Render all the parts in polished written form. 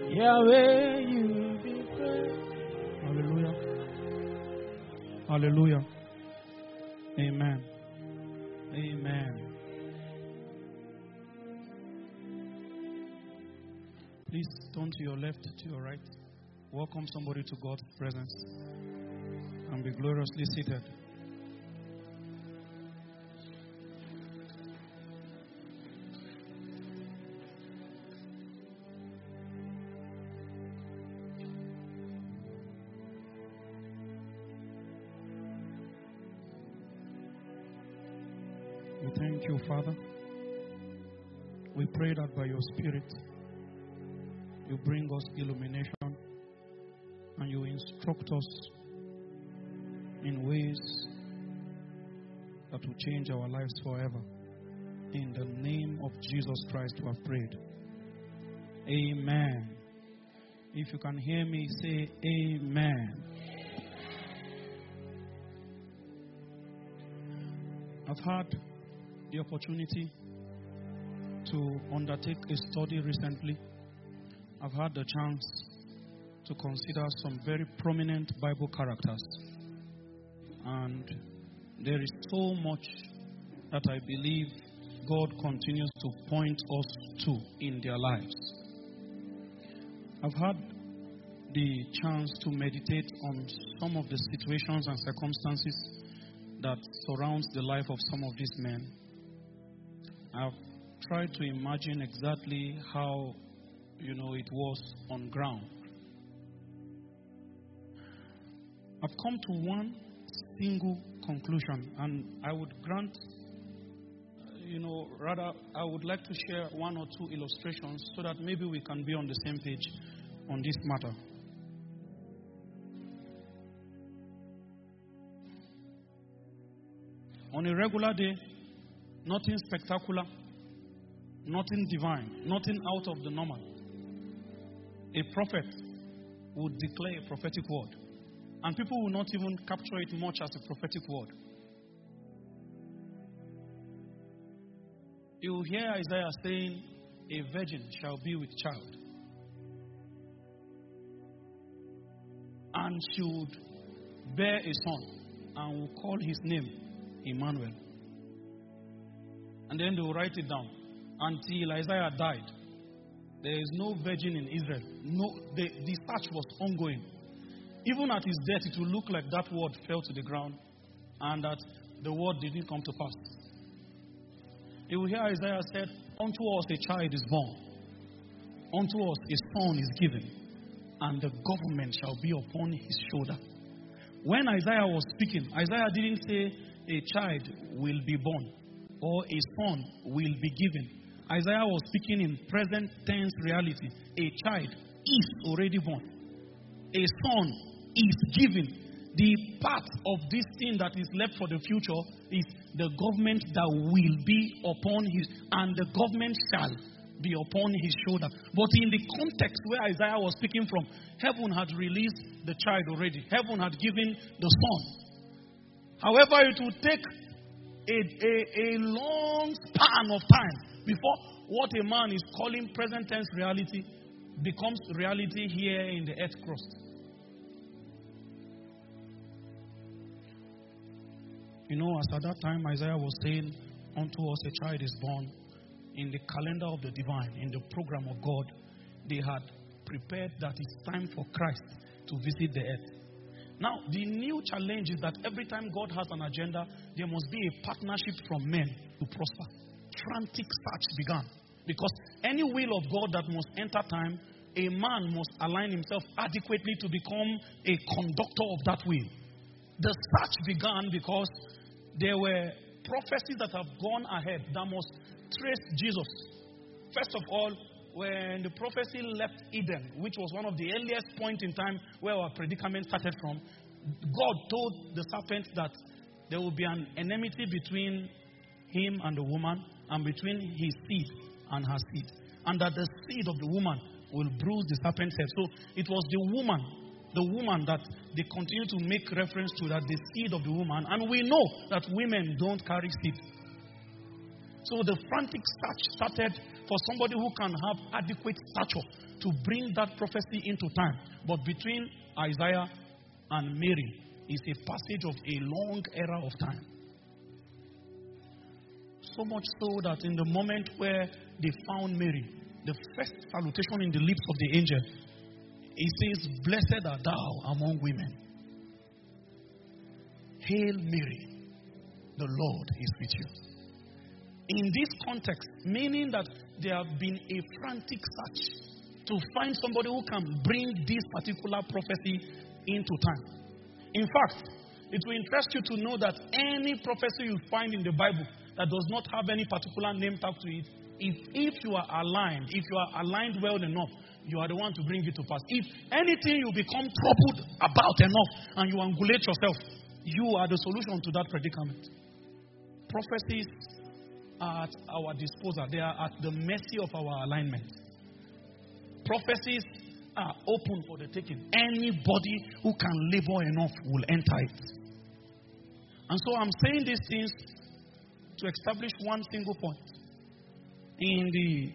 Yahweh, you be praised. Hallelujah. Hallelujah. Amen. Amen. Please turn to your left, to your right. Welcome somebody to God's presence and be gloriously seated. We thank you, Father. We pray that by your Spirit, you bring us illumination and you instruct us in ways that will change our lives forever. In the name of Jesus Christ, we have prayed. Amen. If you can hear me, say amen. I've had the opportunity to undertake a study recently. I've had the chance to consider some very prominent Bible characters. And there is so much that I believe God continues to point us to in their lives. I've had the chance to meditate on some of the situations and circumstances that surrounds the life of some of these men. I've tried to imagine exactly how, it was on ground. I've come to one single conclusion, and I would grant, I would like to share one or two illustrations so that maybe we can be on the same page on this matter. On a regular day, nothing spectacular, nothing divine, nothing out of the normal. A prophet would declare a prophetic word, and people will not even capture it much as a prophetic word. You will hear Isaiah saying, "A virgin shall be with child, and she would bear a son, and will call his name Emmanuel." And then they will write it down. Until Isaiah died, there is no virgin in Israel. The search was ongoing. Even at his death, it will look like that word fell to the ground and that the word didn't come to pass. You will hear Isaiah said, "Unto us a child is born, unto us a son is given, and the government shall be upon his shoulder." When Isaiah was speaking, Isaiah didn't say a child will be born or a son will be given. Isaiah was speaking in present tense reality. A child is already born. A son is given. The part of this thing that is left for the future is the government that will be upon his, and the government shall be upon his shoulder. But in the context where Isaiah was speaking from, heaven had released the child already. Heaven had given the son. However, it would take a long span of time before what a man is calling present tense reality becomes reality here in the earth crust. As at that time Isaiah was saying, "Unto us a child is born," in the calendar of the divine, in the program of God, they had prepared that it's time for Christ to visit the earth. Now, the new challenge is that every time God has an agenda, there must be a partnership from men to prosper. Frantic search began. Because any will of God that must enter time, a man must align himself adequately to become a conductor of that will. The search began because there were prophecies that have gone ahead that must trace Jesus. First of all, when the prophecy left Eden, which was one of the earliest points in time where our predicament started from, God told the serpent that there will be an enmity between him and the woman, and between his seed and her seed, and that the seed of the woman will bruise the serpent's head. So it was the woman that they continue to make reference to, that the seed of the woman, and we know that women don't carry seed. So the frantic search started for somebody who can have adequate stature to bring that prophecy into time. But between Isaiah and Mary is a passage of a long era of time. So much so that in the moment where they found Mary, the first salutation in the lips of the angel, it says, "Blessed art thou among women. Hail Mary, the Lord is with you." In this context, meaning that there have been a frantic search to find somebody who can bring this particular prophecy into time. In fact, it will interest you to know that any prophecy you find in the Bible that does not have any particular name tag to it, if you are aligned well enough, you are the one to bring it to pass. If anything you become troubled about enough and you angulate yourself, you are the solution to that predicament. Prophecies are at our disposal. They are at the mercy of our alignment. Prophecies are open for the taking. Anybody who can labor enough will enter it. And so I'm saying these things to establish one single point. In the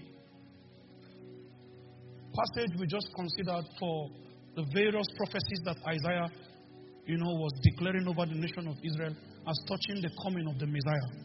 passage we just considered for the various prophecies that Isaiah, was declaring over the nation of Israel as touching the coming of the Messiah.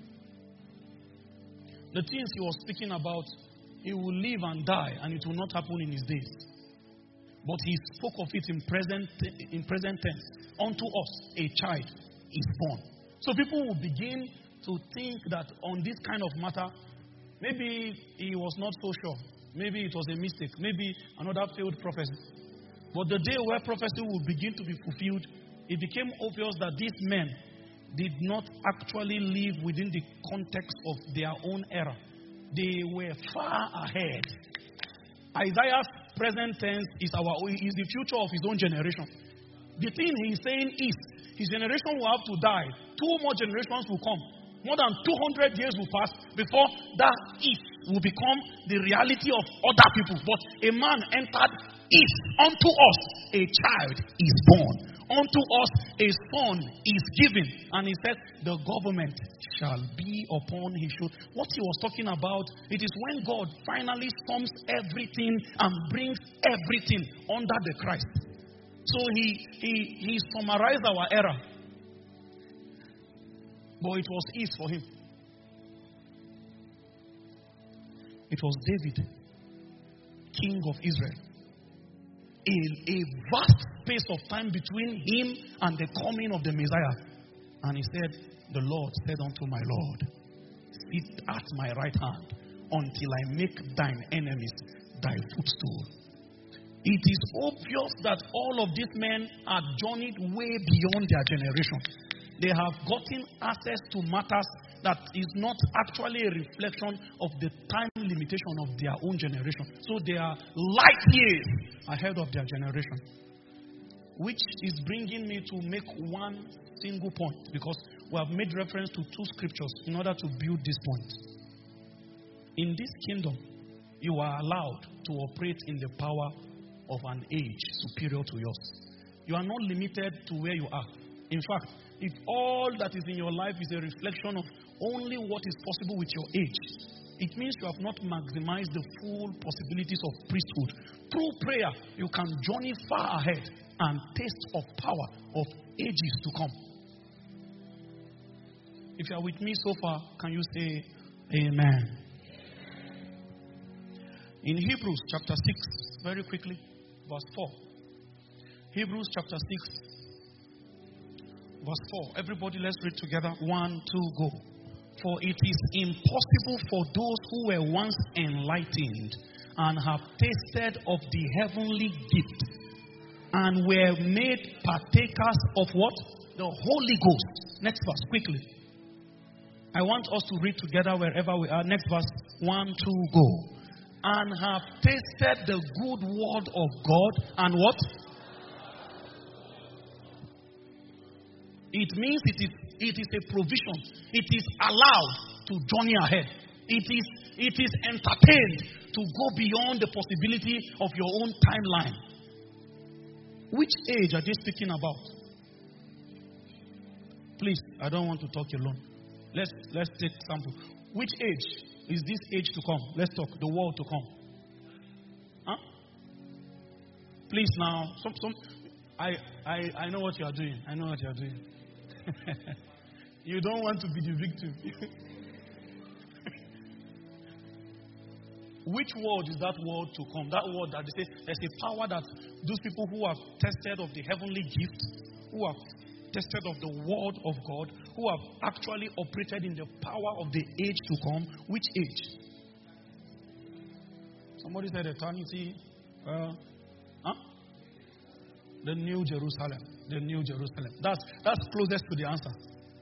The things he was speaking about, he will live and die, and it will not happen in his days. But he spoke of it in present tense. Unto us a child is born. So people will begin to think that on this kind of matter, maybe he was not so sure. Maybe it was a mistake. Maybe another failed prophecy. But the day where prophecy will begin to be fulfilled, it became obvious that these men did not actually live within the context of their own era. They were far ahead. Isaiah's present tense is the future of his own generation. The thing he's saying is, his generation will have to die. 2 more generations will come. More than 200 years will pass before that if will become the reality of other people. But a man entered if. Unto us a child is born. Unto us a son is given. And he said, the government shall be upon his shoulder. What he was talking about, it is when God finally sums everything and brings everything under the Christ. So he summarized our era. But it was easy for him. It was David, king of Israel. A vast space of time between him and the coming of the Messiah. And he said, the Lord said unto my Lord, sit at my right hand until I make thine enemies thy footstool. It is obvious that all of these men are journeyed way beyond their generation. They have gotten access to matters that is not actually a reflection of the time limitation of their own generation. So they are light years ahead of their generation. Which is bringing me to make one single point, because we have made reference to 2 scriptures in order to build this point. In this kingdom, you are allowed to operate in the power of an age superior to yours. You are not limited to where you are. In fact, if all that is in your life is a reflection of only what is possible with your age, it means you have not maximized the full possibilities of priesthood. Through prayer, you can journey far ahead and taste of power of ages to come. If you are with me so far, can you say amen? In Hebrews chapter 6, very quickly, verse 4. Hebrews chapter 6, verse 4. Everybody, let's read together. 1, 2, go. For it is impossible for those who were once enlightened and have tasted of the heavenly gift and were made partakers of what? The Holy Ghost. Next verse, quickly. I want us to read together wherever we are. Next verse, 1, 2, go. And have tasted the good word of God and what? It means it is a provision. It is allowed to journey ahead. It is entertained to go beyond the possibility of your own timeline. Which age are they speaking about? Please, I don't want to talk alone. Let's take sample. Which age? is this age to come? Let's talk. The world to come. Huh? Please now. I know what you are doing. I know what you are doing. You don't want to be the victim. Which world is that world to come? That world that they say there's a power that those people who have tested of the heavenly gift, who have tested of the word of God, who have actually operated in the power of the age to come. Which age? Somebody said eternity. The New Jerusalem. The New Jerusalem. That's closest to the answer.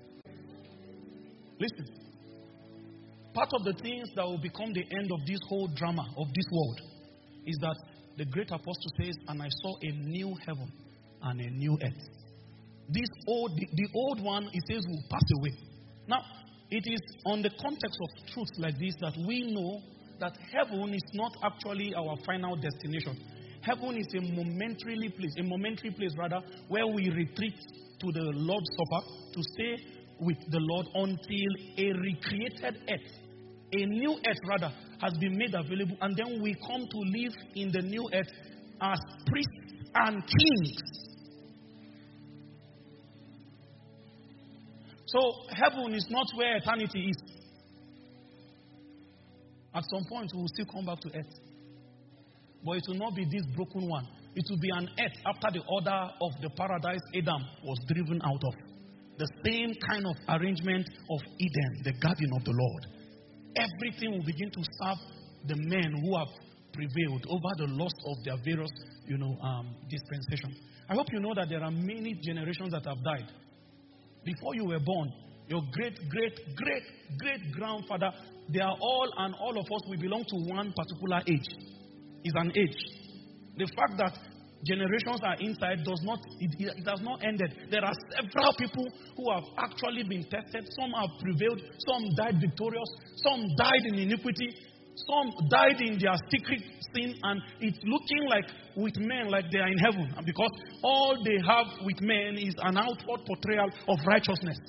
Listen. Part of the things that will become the end of this whole drama of this world is that the great apostle says, and I saw a new heaven and a new earth. The old one, he says, will pass away. Now, it is on the context of truths like this that we know that heaven is not actually our final destination. Heaven is a momentary place where we retreat to the Lord's Supper to stay with the Lord until a recreated earth, a new earth has been made available, and then we come to live in the new earth as priests and kings. So heaven is not where eternity is. At some point we will still come back to earth. But it will not be this broken one. It will be an earth after the order of the paradise Adam was driven out of. The same kind of arrangement of Eden, the garden of the Lord. Everything will begin to serve the men who have prevailed over the loss of their various, dispensation. I hope you know that there are many generations that have died. Before you were born, your great grandfather, they are all, and all of us, we belong to one particular age. It's an age. The fact that generations are inside it has not ended. There are several people who have actually been tested. Some have prevailed. Some died victorious. Some died in iniquity. Some died in their secret sin. And it's looking like with men like they are in heaven. And because all they have with men is an outward portrayal of righteousness.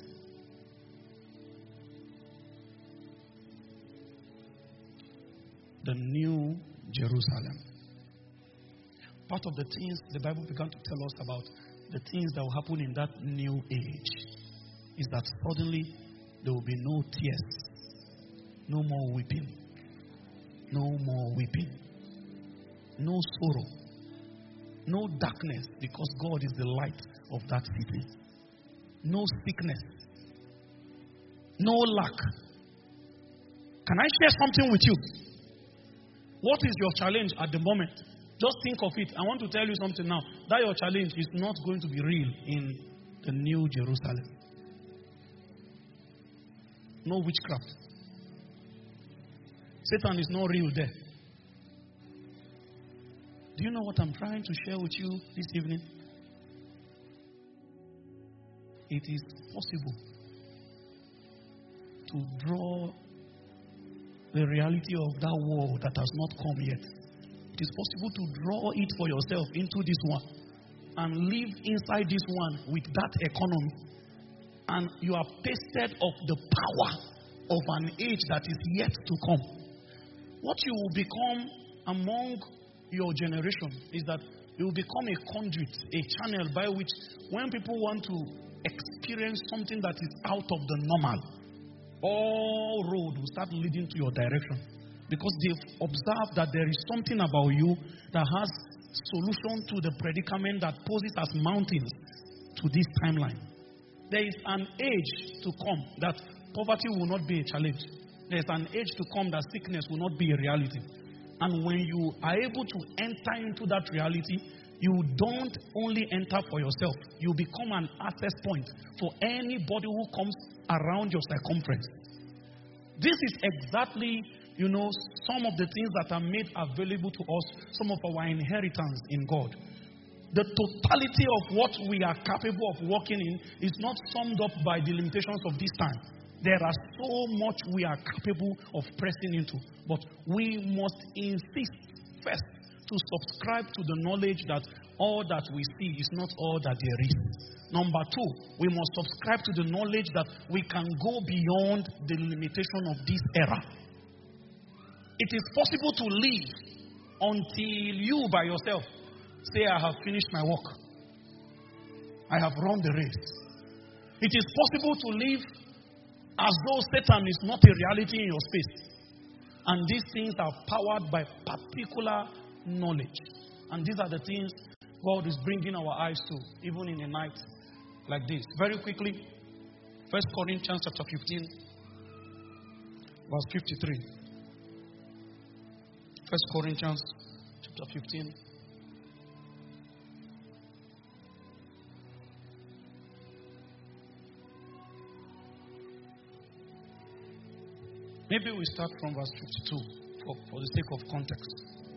The New Jerusalem. Part of the things the Bible began to tell us about, the things that will happen in that new age, is that suddenly there will be no tears, no more weeping, no more weeping, no sorrow, no darkness, because God is the light of that city, no sickness, no lack. Can I share something with you? What is your challenge at the moment? Just think of it. I want to tell you something now. That your challenge is not going to be real in the New Jerusalem. No witchcraft. Satan is not real there. Do you know what I'm trying to share with you this evening? It is possible to draw the reality of that world that has not come yet. It is possible to draw it for yourself into this one and live inside this one with that economy. And you have tasted of the power of an age that is yet to come. What you will become among your generation is that you will become a conduit, a channel by which when people want to experience something that is out of the normal, all road will start leading to your direction. Because they've observed that there is something about you that has solution to the predicament that poses as mountains to this timeline. There is an age to come that poverty will not be a challenge. There is an age to come that sickness will not be a reality. And when you are able to enter into that reality, you don't only enter for yourself. You become an access point for anybody who comes around your circumference. This is exactly some of the things that are made available to us, some of our inheritance in God. The totality of what we are capable of walking in is not summed up by the limitations of this time. There are so much we are capable of pressing into. But we must insist first to subscribe to the knowledge that all that we see is not all that there is. Number two, we must subscribe to the knowledge that we can go beyond the limitation of this era. It is possible to live until you by yourself say, I have finished my work. I have run the race. It is possible to live as though Satan is not a reality in your space. And these things are powered by particular knowledge. And these are the things God is bringing our eyes to, even in a night like this. Very quickly, 1 Corinthians chapter 15, verse 53. 1 Corinthians chapter 15. Maybe we start from verse 52 for the sake of context.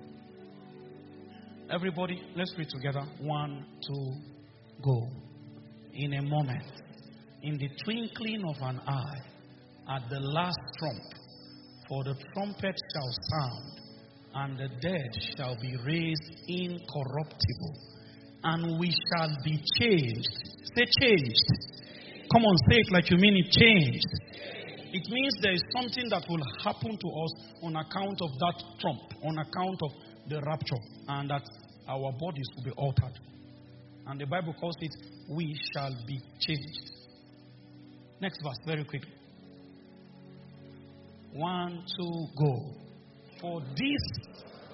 Everybody, let's read together. 1, 2, go. In a moment, in the twinkling of an eye, at the last trump, for the trumpet shall sound, and the dead shall be raised incorruptible, and we shall be changed. Say changed. Come on, say it like you mean it. Changed. It means there is something that will happen to us on account of that trump, on account of the rapture, and that our bodies will be altered. And the Bible calls it, we shall be changed. Next verse, very quickly. 1, 2, go. For this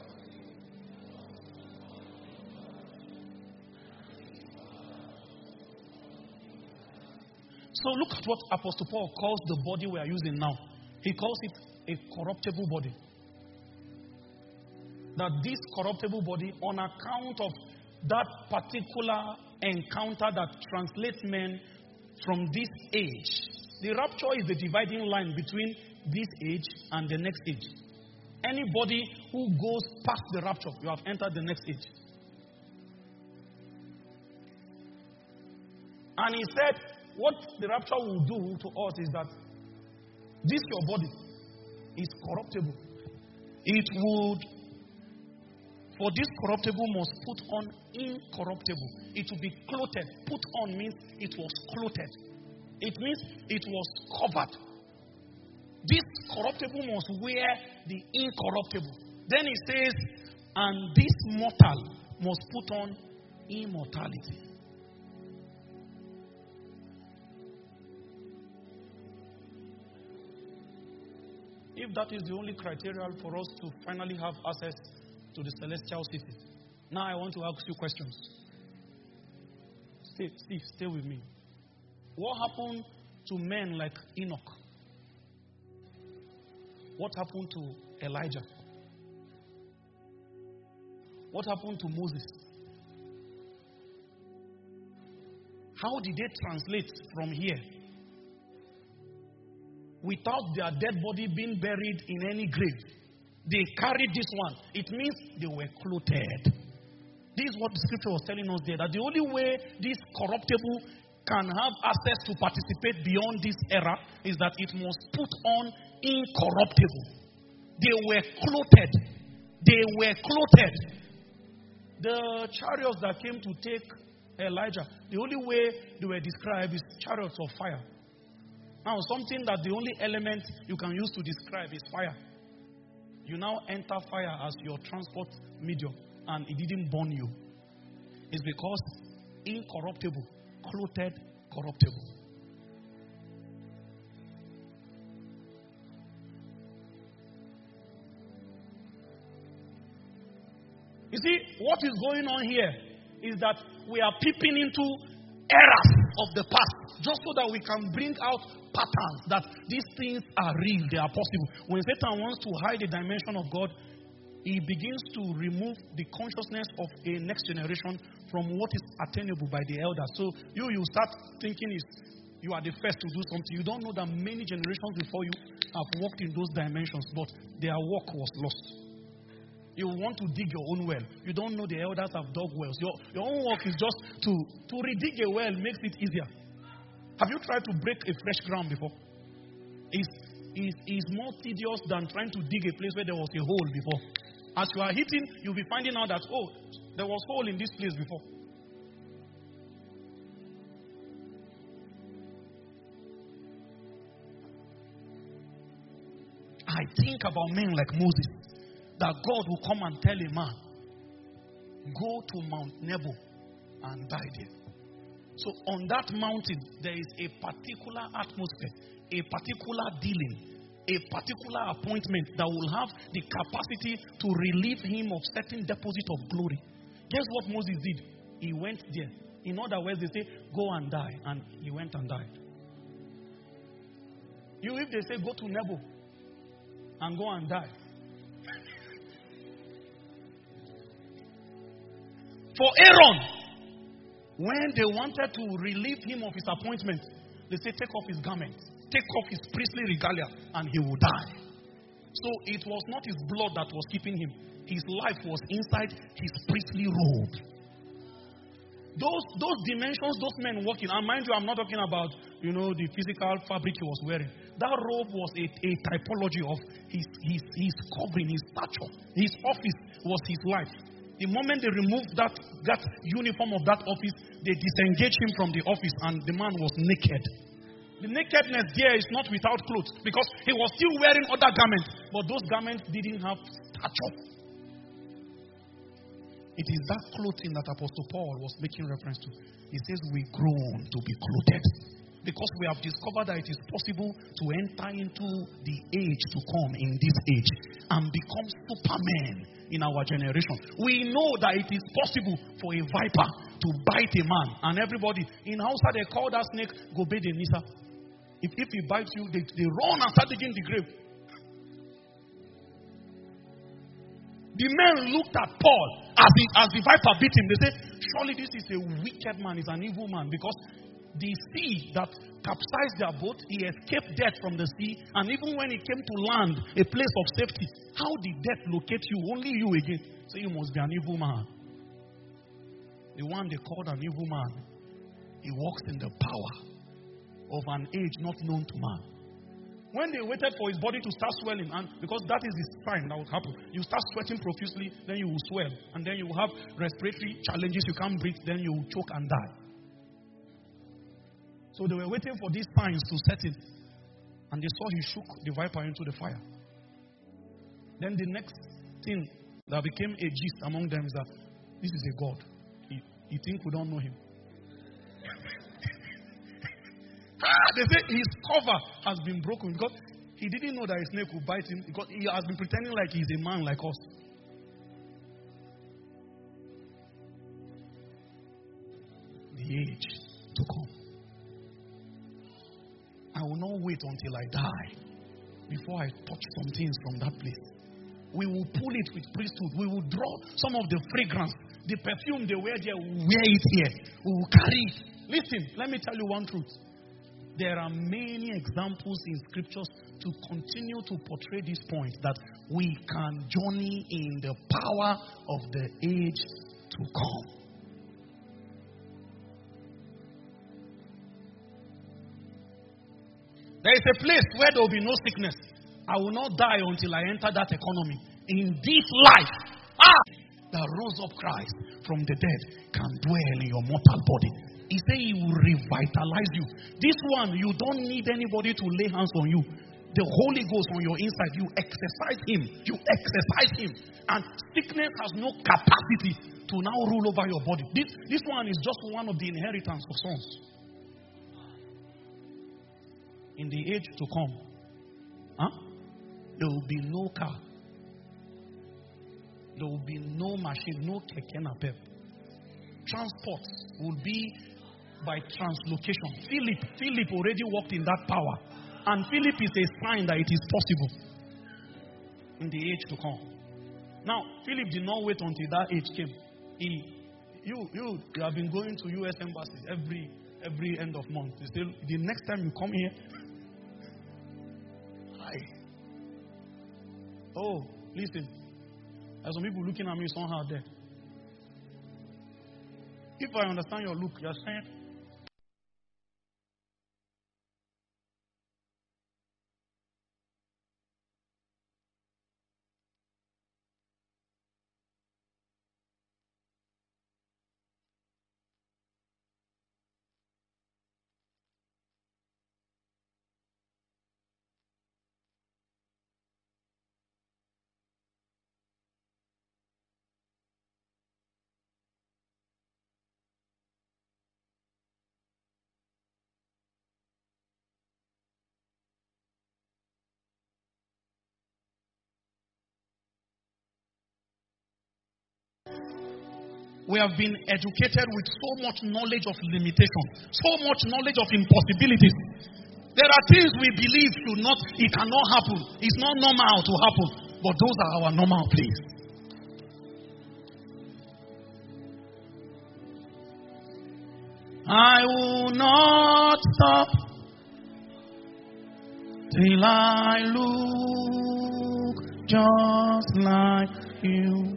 So look at what Apostle Paul calls the body we are using now. He calls it a corruptible body. That this corruptible body, on account of that particular encounter that translates men from this age. The rapture is the dividing line between this age and the next age. Anybody who goes past the rapture, you have entered the next age. And he said, what the rapture will do to us is that this your body is corruptible. It would, for this corruptible must put on incorruptible. It will be clothed. Put on means it was clothed. It means it was covered. This corruptible must wear the incorruptible. Then he says, and this mortal must put on immortality. If that is the only criteria for us to finally have access to the celestial city, now I want to ask you questions. Stay with me. What happened to men like Enoch? What happened to Elijah? What happened to Moses? How did they translate from here? Without their dead body being buried in any grave. They carried this one. It means they were clothed. This is what the scripture was telling us there. That the only way this corruptible can have access to participate beyond this era is that it must put on incorruptible. They were clothed. They were clothed. The chariots that came to take Elijah, the only way they were described is chariots of fire. Now, something that the only element you can use to describe is fire. You now enter fire as your transport medium, and it didn't burn you. It's because incorruptible, clothed, corruptible. You see, what is going on here is that we are peeping into eras of the past, just so that we can bring out patterns that these things are real, they are possible. When Satan wants to hide the dimension of God, he begins to remove the consciousness of a next generation from what is attainable by the elders. So you start thinking you are the first to do something. You don't know that many generations before you have walked in those dimensions, but their work was lost. You want to dig your own well. You don't know the elders have dug wells. Your own work is just to redig a well makes it easier. Have you tried to break a fresh ground before? It's more tedious than trying to dig a place where there was a hole before. As you are hitting, you'll be finding out that, oh, there was a hole in this place before. I think about men like Moses. that God will come and tell a man, go to Mount Nebo and die there. So on that mountain, there is a particular atmosphere, a particular dealing, a particular appointment that will have the capacity to relieve him of certain deposit of glory. Guess what Moses did? He went there. In other words, they say, go and die. And he went and died. You, if they say, go to Nebo and go and die. For Aaron, when they wanted to relieve him of his appointment, they say, take off his garments, take off his priestly regalia, and he will die. So it was not his blood that was keeping him. His life was inside his priestly robe. Those dimensions, those men walking, and mind you, I'm not talking about, the physical fabric he was wearing. That robe was a typology of his covering, his stature. His office was his life. The moment they removed that uniform of that office, they disengaged him from the office, and the man was naked. The nakedness there is not without clothes, because he was still wearing other garments, but those garments didn't have stature. It is that clothing that Apostle Paul was making reference to. He says, we groan to be clothed. Because we have discovered that it is possible to enter into the age to come in this age and become supermen in our generation. We know that it is possible for a viper to bite a man. And everybody, in Hausa, they call that snake Gobe de Nisa. If he bites you, they run and start digging the grave. The men looked at Paul as the viper beat him. They say, surely this is a wicked man, he's an evil man. Because the sea that capsized their boat, he escaped death from the sea. And even when he came to land, a place of safety, how did death locate you? Only you again. So you must be an evil man. The one they called an evil man, he walks in the power of an age not known to man. When they waited for his body to start swelling, and because that is the sign that will happen, you start sweating profusely, then you will swell, and then you will have respiratory challenges, you can't breathe, then you will choke and die. So they were waiting for these signs to set in, and they saw he shook the viper into the fire. Then the next thing that became a gist among them is that this is a God. You think we don't know him? They say his cover has been broken because he didn't know that a snake would bite him, because he has been pretending like he's a man like us. The age to come. I will not wait until I die before I touch some things from that place. We will pull it with priesthood. We will draw some of the fragrance, the perfume they wear there, we will wear it here. We will carry it. Listen, let me tell you one truth. There are many examples in scriptures to continue to portray this point that we can journey in the power of the age to come. There is a place where there will be no sickness. I will not die until I enter that economy. In this life, that rose up Christ from the dead can dwell in your mortal body. He said he will revitalize you. This one, you don't need anybody to lay hands on you. The Holy Ghost on your inside, you exercise him. You exercise him. And sickness has no capacity to now rule over your body. This one is just one of the inheritance of sons. In the age to come, there will be no car. There will be no machine, no keke napep. Transport will be by translocation. Philip already walked in that power. And Philip is a sign that it is possible in the age to come. Now, Philip did not wait until that age came. You have been going to U.S. embassies every end of month. You say, the next time you come here, listen. There's some people looking at me somehow there. If I understand your look, you're saying, We have been educated with so much knowledge of limitation, so much knowledge of impossibilities. There are things we believe it cannot happen. It's not normal to happen. But those are our normal place. I will not stop till I look just like you.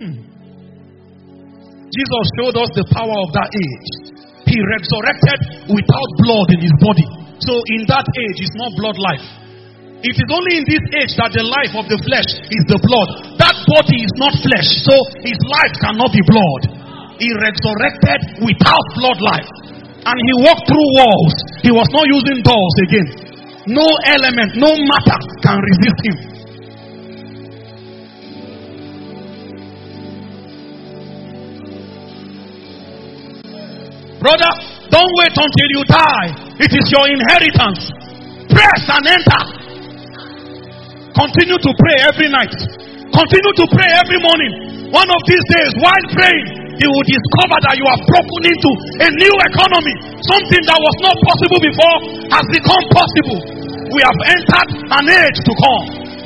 Jesus showed us the power of that age. He resurrected without blood in his body. So in that age, it's not blood life. It is only in this age that the life of the flesh is the blood. That body is not flesh, so his life cannot be blood. He resurrected without blood life. And he walked through walls. He was not using doors again. No element, no matter can resist him. Brother, don't wait until you die. It is your inheritance. Press and enter. Continue to pray every night. Continue to pray every morning. One of these days, while praying, you will discover that you have broken into a new economy. Something that was not possible before has become possible. We have entered an age to come.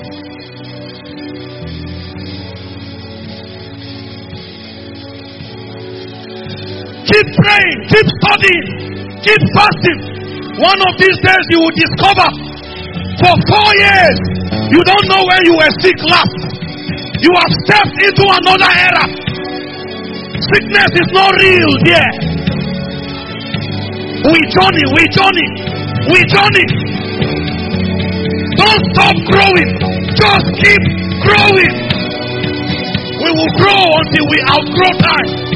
Keep praying, keep studying, keep fasting. One of these days you will discover for 4 years you don't know when you were sick last. You have stepped into another era. Sickness is not real here. We journey. Don't stop growing. Just keep growing. We will grow until we outgrow time.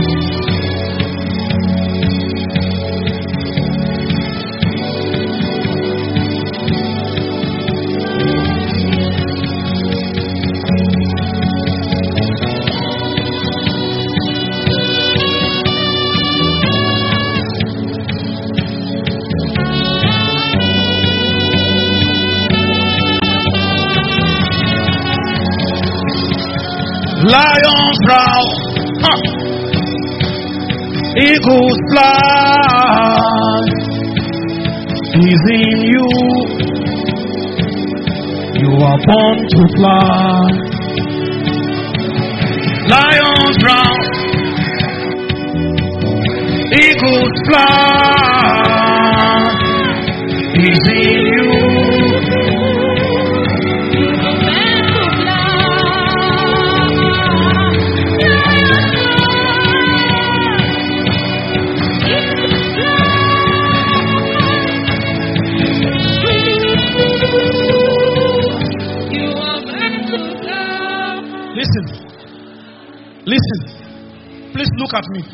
Lions roar, eagles fly. Is in you. You are born to fly. Lions roar, eagles fly. Is in you. Listen, please look at me.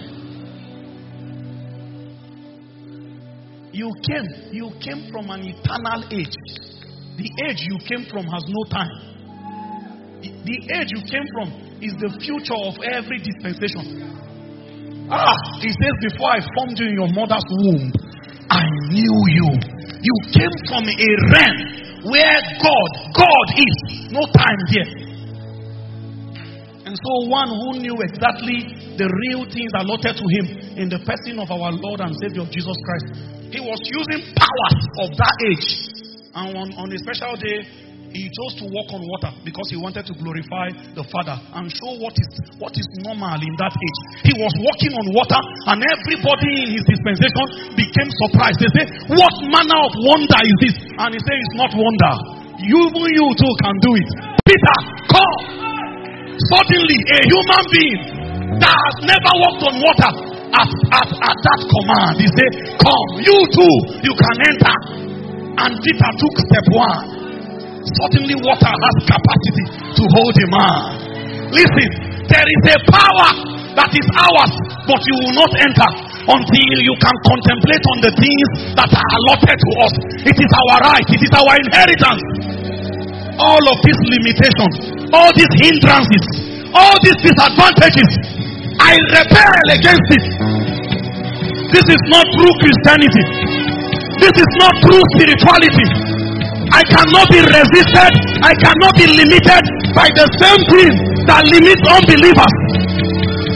You came from an eternal age. The age you came from has no time. The age you came from is the future of every dispensation. He says, before I formed you in your mother's womb, I knew you. You came from a realm where God is. No time here. And so one who knew exactly the real things allotted to him in the person of our Lord and Savior Jesus Christ, he was using powers of that age. And on a special day, he chose to walk on water because he wanted to glorify the Father and show what is normal in that age. He was walking on water, and everybody in his dispensation became surprised. They say, what manner of wonder is this? And he said, it's not wonder. You too can do it. Peter, come. Suddenly, a human being that has never walked on water at that command, he said, come, you too, you can enter. And Peter took step one. Suddenly, water has capacity to hold a man. Listen, there is a power that is ours, but you will not enter until you can contemplate on the things that are allotted to us. It is our right, it is our inheritance. All of these limitations, all these hindrances, all these disadvantages, I rebel against it. This is not true Christianity. This is not true spirituality. I cannot be resisted. I cannot be limited by the same thing that limits unbelievers.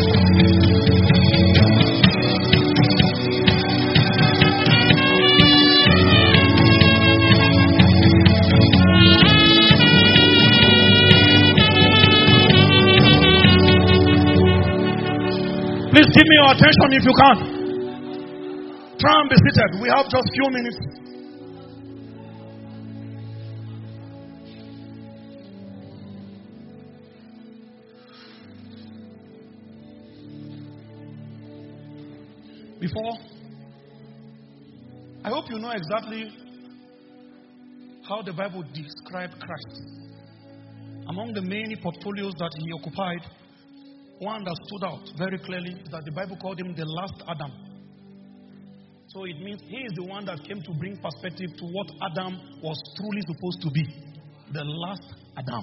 Please give me your attention if you can. Try and be seated. We have just few minutes. Before, I hope you know exactly how the Bible described Christ. Among the many portfolios that he occupied, one that stood out very clearly is that the Bible called him the last Adam. So it means he is the one that came to bring perspective to what Adam was truly supposed to be. The last Adam.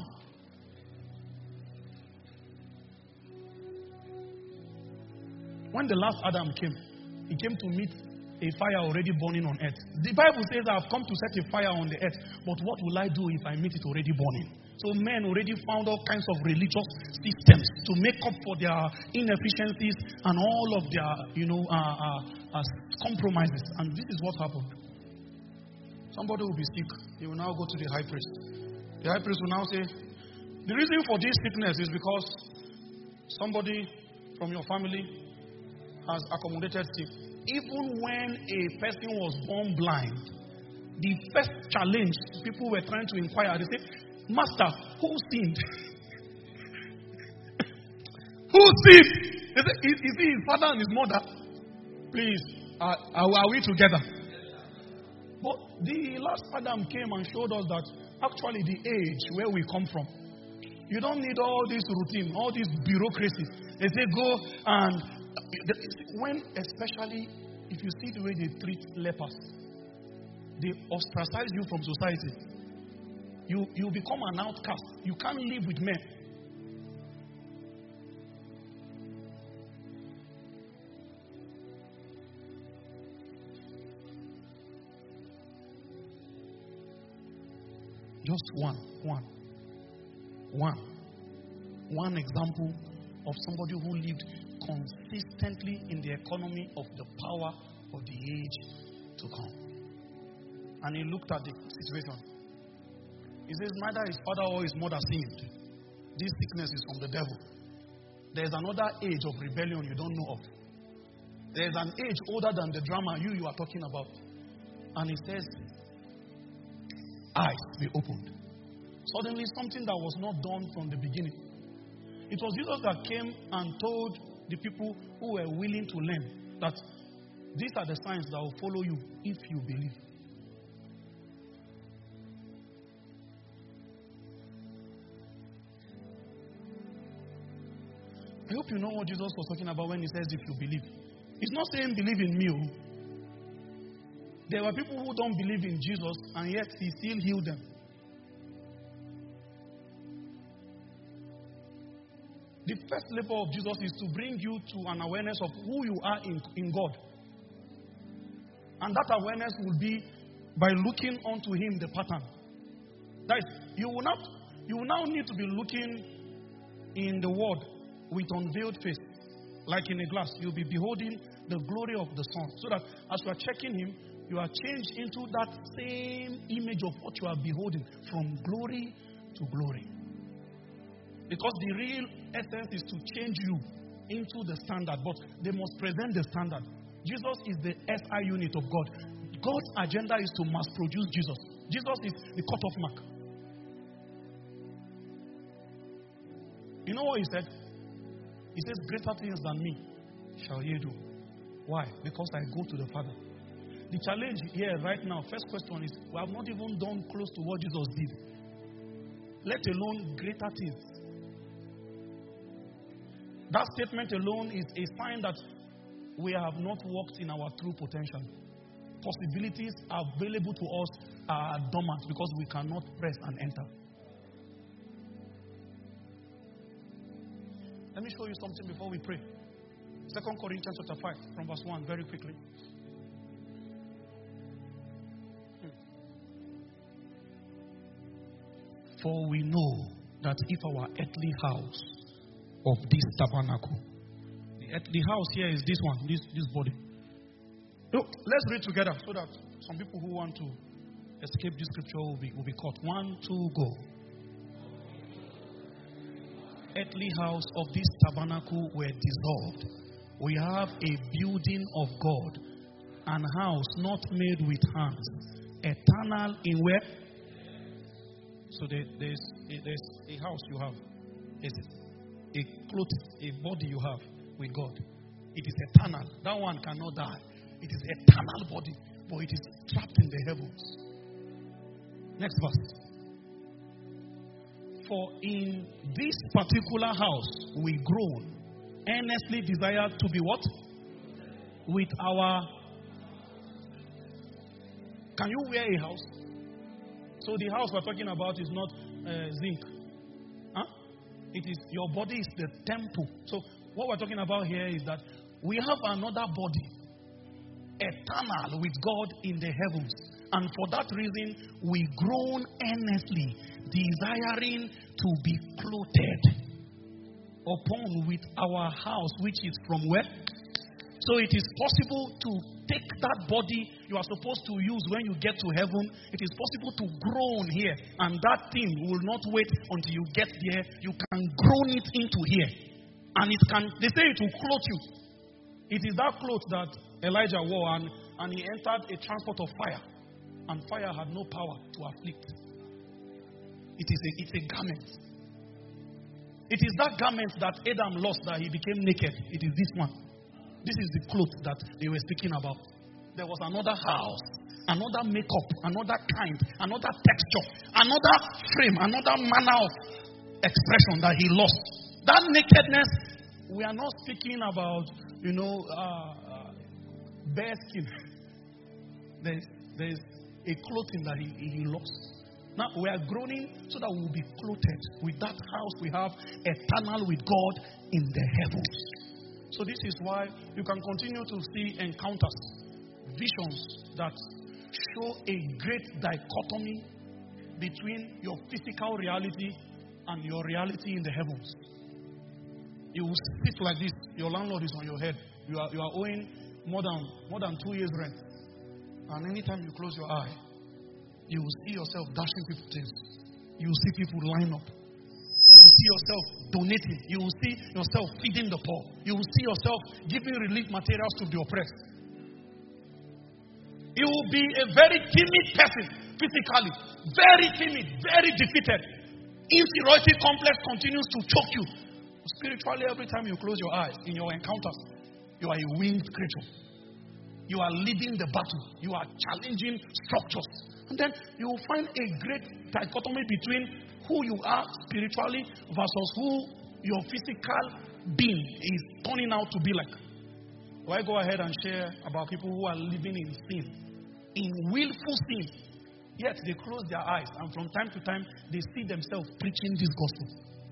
When the last Adam came, he came to meet a fire already burning on earth. The Bible says, I have come to set a fire on the earth, but what will I do if I meet it already burning? So men already found all kinds of religious systems to make up for their inefficiencies and all of their, compromises. And this is what happened. Somebody will be sick. He will now go to the high priest. The high priest will now say, the reason for this sickness is because somebody from your family has accommodated sin. Even when a person was born blind, the first challenge people were trying to inquire, they say, Master, who sinned? Who sinned? They say, is it his father and his mother? Please, are we together? But the last Adam came and showed us that actually the age where we come from, you don't need all this routine, all this bureaucracy. They say go and when, especially if you see the way they treat lepers, they ostracize you from society. You become an outcast. You can't live with men. Just one example of somebody who lived consistently in the economy of the power of the age to come. And he looked at the situation. He says, neither his father or his mother sinned. This sickness is from the devil. There's another age of rebellion you don't know of. There's an age older than the drama you are talking about. And he says, eyes be opened. Suddenly something that was not done from the beginning. It was Jesus that came and told the people who were willing to learn that these are the signs that will follow you if you believe. I hope you know what Jesus was talking about when he says if you believe. He's not saying believe in me. There were people who don't believe in Jesus and yet he still healed them. The first labor of Jesus is to bring you to an awareness of who you are in God. And that awareness will be by looking unto him the pattern. That is, you will now need to be looking in the word with unveiled face. Like in a glass, you'll be beholding the glory of the sun. So that as you are checking him, you are changed into that same image of what you are beholding from glory to glory. Because the real essence is to change you into the standard, but they must present the standard. Jesus is the SI unit of God. God's agenda is to mass produce Jesus. Jesus is the cutoff mark. You know what he said? He says, greater things than me shall ye do. Why? Because I go to the Father. The challenge here right now, first question is, we have not even done close to what Jesus did. Let alone greater things. That statement alone is a sign that we have not walked in our true potential. Possibilities available to us are dormant because we cannot press and enter. Let me show you something before we pray. 2 Corinthians chapter 5 from verse 1 very quickly. For we know that if our earthly house of this tabernacle, the earthly house here is this one, this body. Look, let's read together so that some people who want to escape this scripture will be caught. 1, 2, go. Earthly house of this tabernacle were dissolved, We have a building of God, an house not made with hands, eternal in where? So there's a house you have. It's a cloth, a body you have with God. It is eternal. That one cannot die. It is eternal body, but it is trapped in the heavens. Next verse. For in this particular house we groan, earnestly desire to be what? With our... Can you wear a house? So the house we're talking about is not zinc. Huh? It is, your body is the temple. So what we're talking about here is that we have another body, eternal with God in the heavens. And for that reason, we groan earnestly, desiring to be clothed upon with our house, which is from where? So it is possible to take that body you are supposed to use when you get to heaven. It is possible to groan here, and that thing will not wait until you get there. You can groan it into here, and it can. They say it will clothe you. It is that cloth that Elijah wore, and he entered a transport of fire, and fire had no power to afflict. It's a garment. It is that garment that Adam lost, that he became naked. It is this one. This is the cloth that they were speaking about. There was another house, another makeup, another kind, another texture, another frame, another manner of expression that he lost. That nakedness, we are not speaking about, bare skin. There's a clothing that he lost. Now we are groaning so that we will be clothed with that house we have, eternal with God in the heavens. So this is why you can continue to see encounters, visions that show a great dichotomy between your physical reality and your reality in the heavens. You will sit like this. Your landlord is on your head. You are owing more than 2 years rent. And anytime you close your eye, you will see yourself dashing people things. You will see people line up. You will see yourself donating. You will see yourself feeding the poor. You will see yourself giving relief materials to the oppressed. You will be a very timid person physically. Very timid, very defeated. Inferiority complex continues to choke you. Spiritually, every time you close your eyes in your encounters, you are a winged creature. You are leading the battle. You are challenging structures. And then you will find a great dichotomy between who you are spiritually versus who your physical being is turning out to be like. So I go ahead and share about people who are living in sin, in willful sin, yet they close their eyes, and from time to time they see themselves preaching this gospel.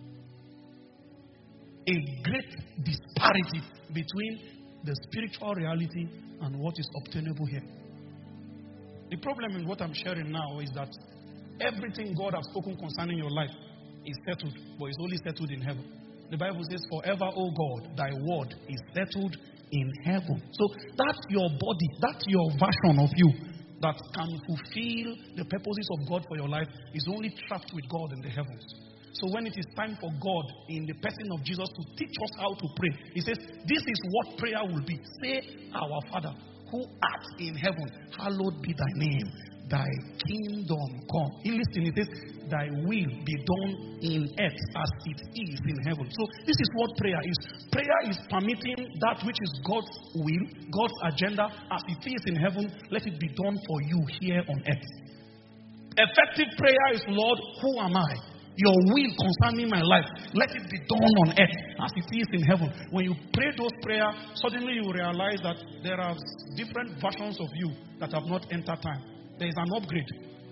A great disparity between the spiritual reality and what is obtainable here. The problem in what I'm sharing now is that everything God has spoken concerning your life is settled, but it's only settled in heaven. The Bible says, forever, O God, thy word is settled in heaven. So that's your body, that's your version of you that can fulfill the purposes of God for your life is only trapped with God in the heavens. So when it is time for God in the person of Jesus to teach us how to pray, he says, this is what prayer will be. Say, our Father, who art in heaven, hallowed be thy name. Thy kingdom come. Listen, it says, thy will be done in earth as it is in heaven. So this is what prayer is. Prayer is permitting that which is God's will, God's agenda, as it is in heaven, let it be done for you here on earth. Effective prayer is, Lord, who am I? Your will concerning my life, let it be done on earth as it is in heaven. When you pray those prayers, suddenly you realize that there are different versions of you that have not entered time. There is an upgrade.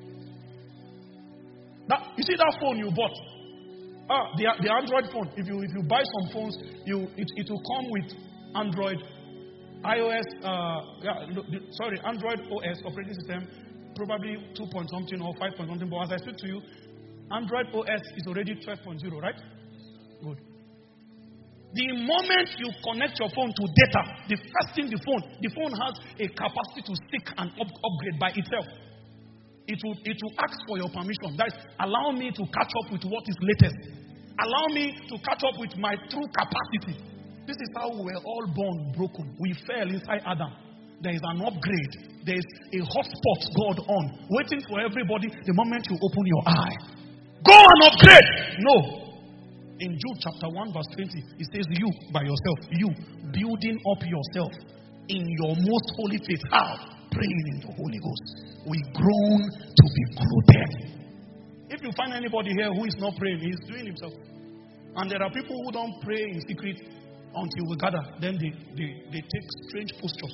You see that phone you bought? The Android phone. If you buy some phones, it will come with Android, iOS, Android OS operating system, probably 2 point something or 5 point something. But as I speak to you, Android OS is already 12.0, right? Good. The moment you connect your phone to data, the first thing the phone has a capacity to seek and upgrade by itself. It will ask for your permission. That is, allow me to catch up with what is latest. Allow me to catch up with my true capacity. This is how we were all born broken. We fell inside Adam. There is an upgrade. There is a hotspot God on, waiting for everybody the moment you open your eye. Go and upgrade! No. In Jude chapter 1 verse 20, it says you by yourself, you building up yourself in your most holy faith. How? Praying in the Holy Ghost. We groan to be groated. If you find anybody here who is not praying, he is doing himself. And there are people who don't pray in secret until we gather. Then they take strange postures.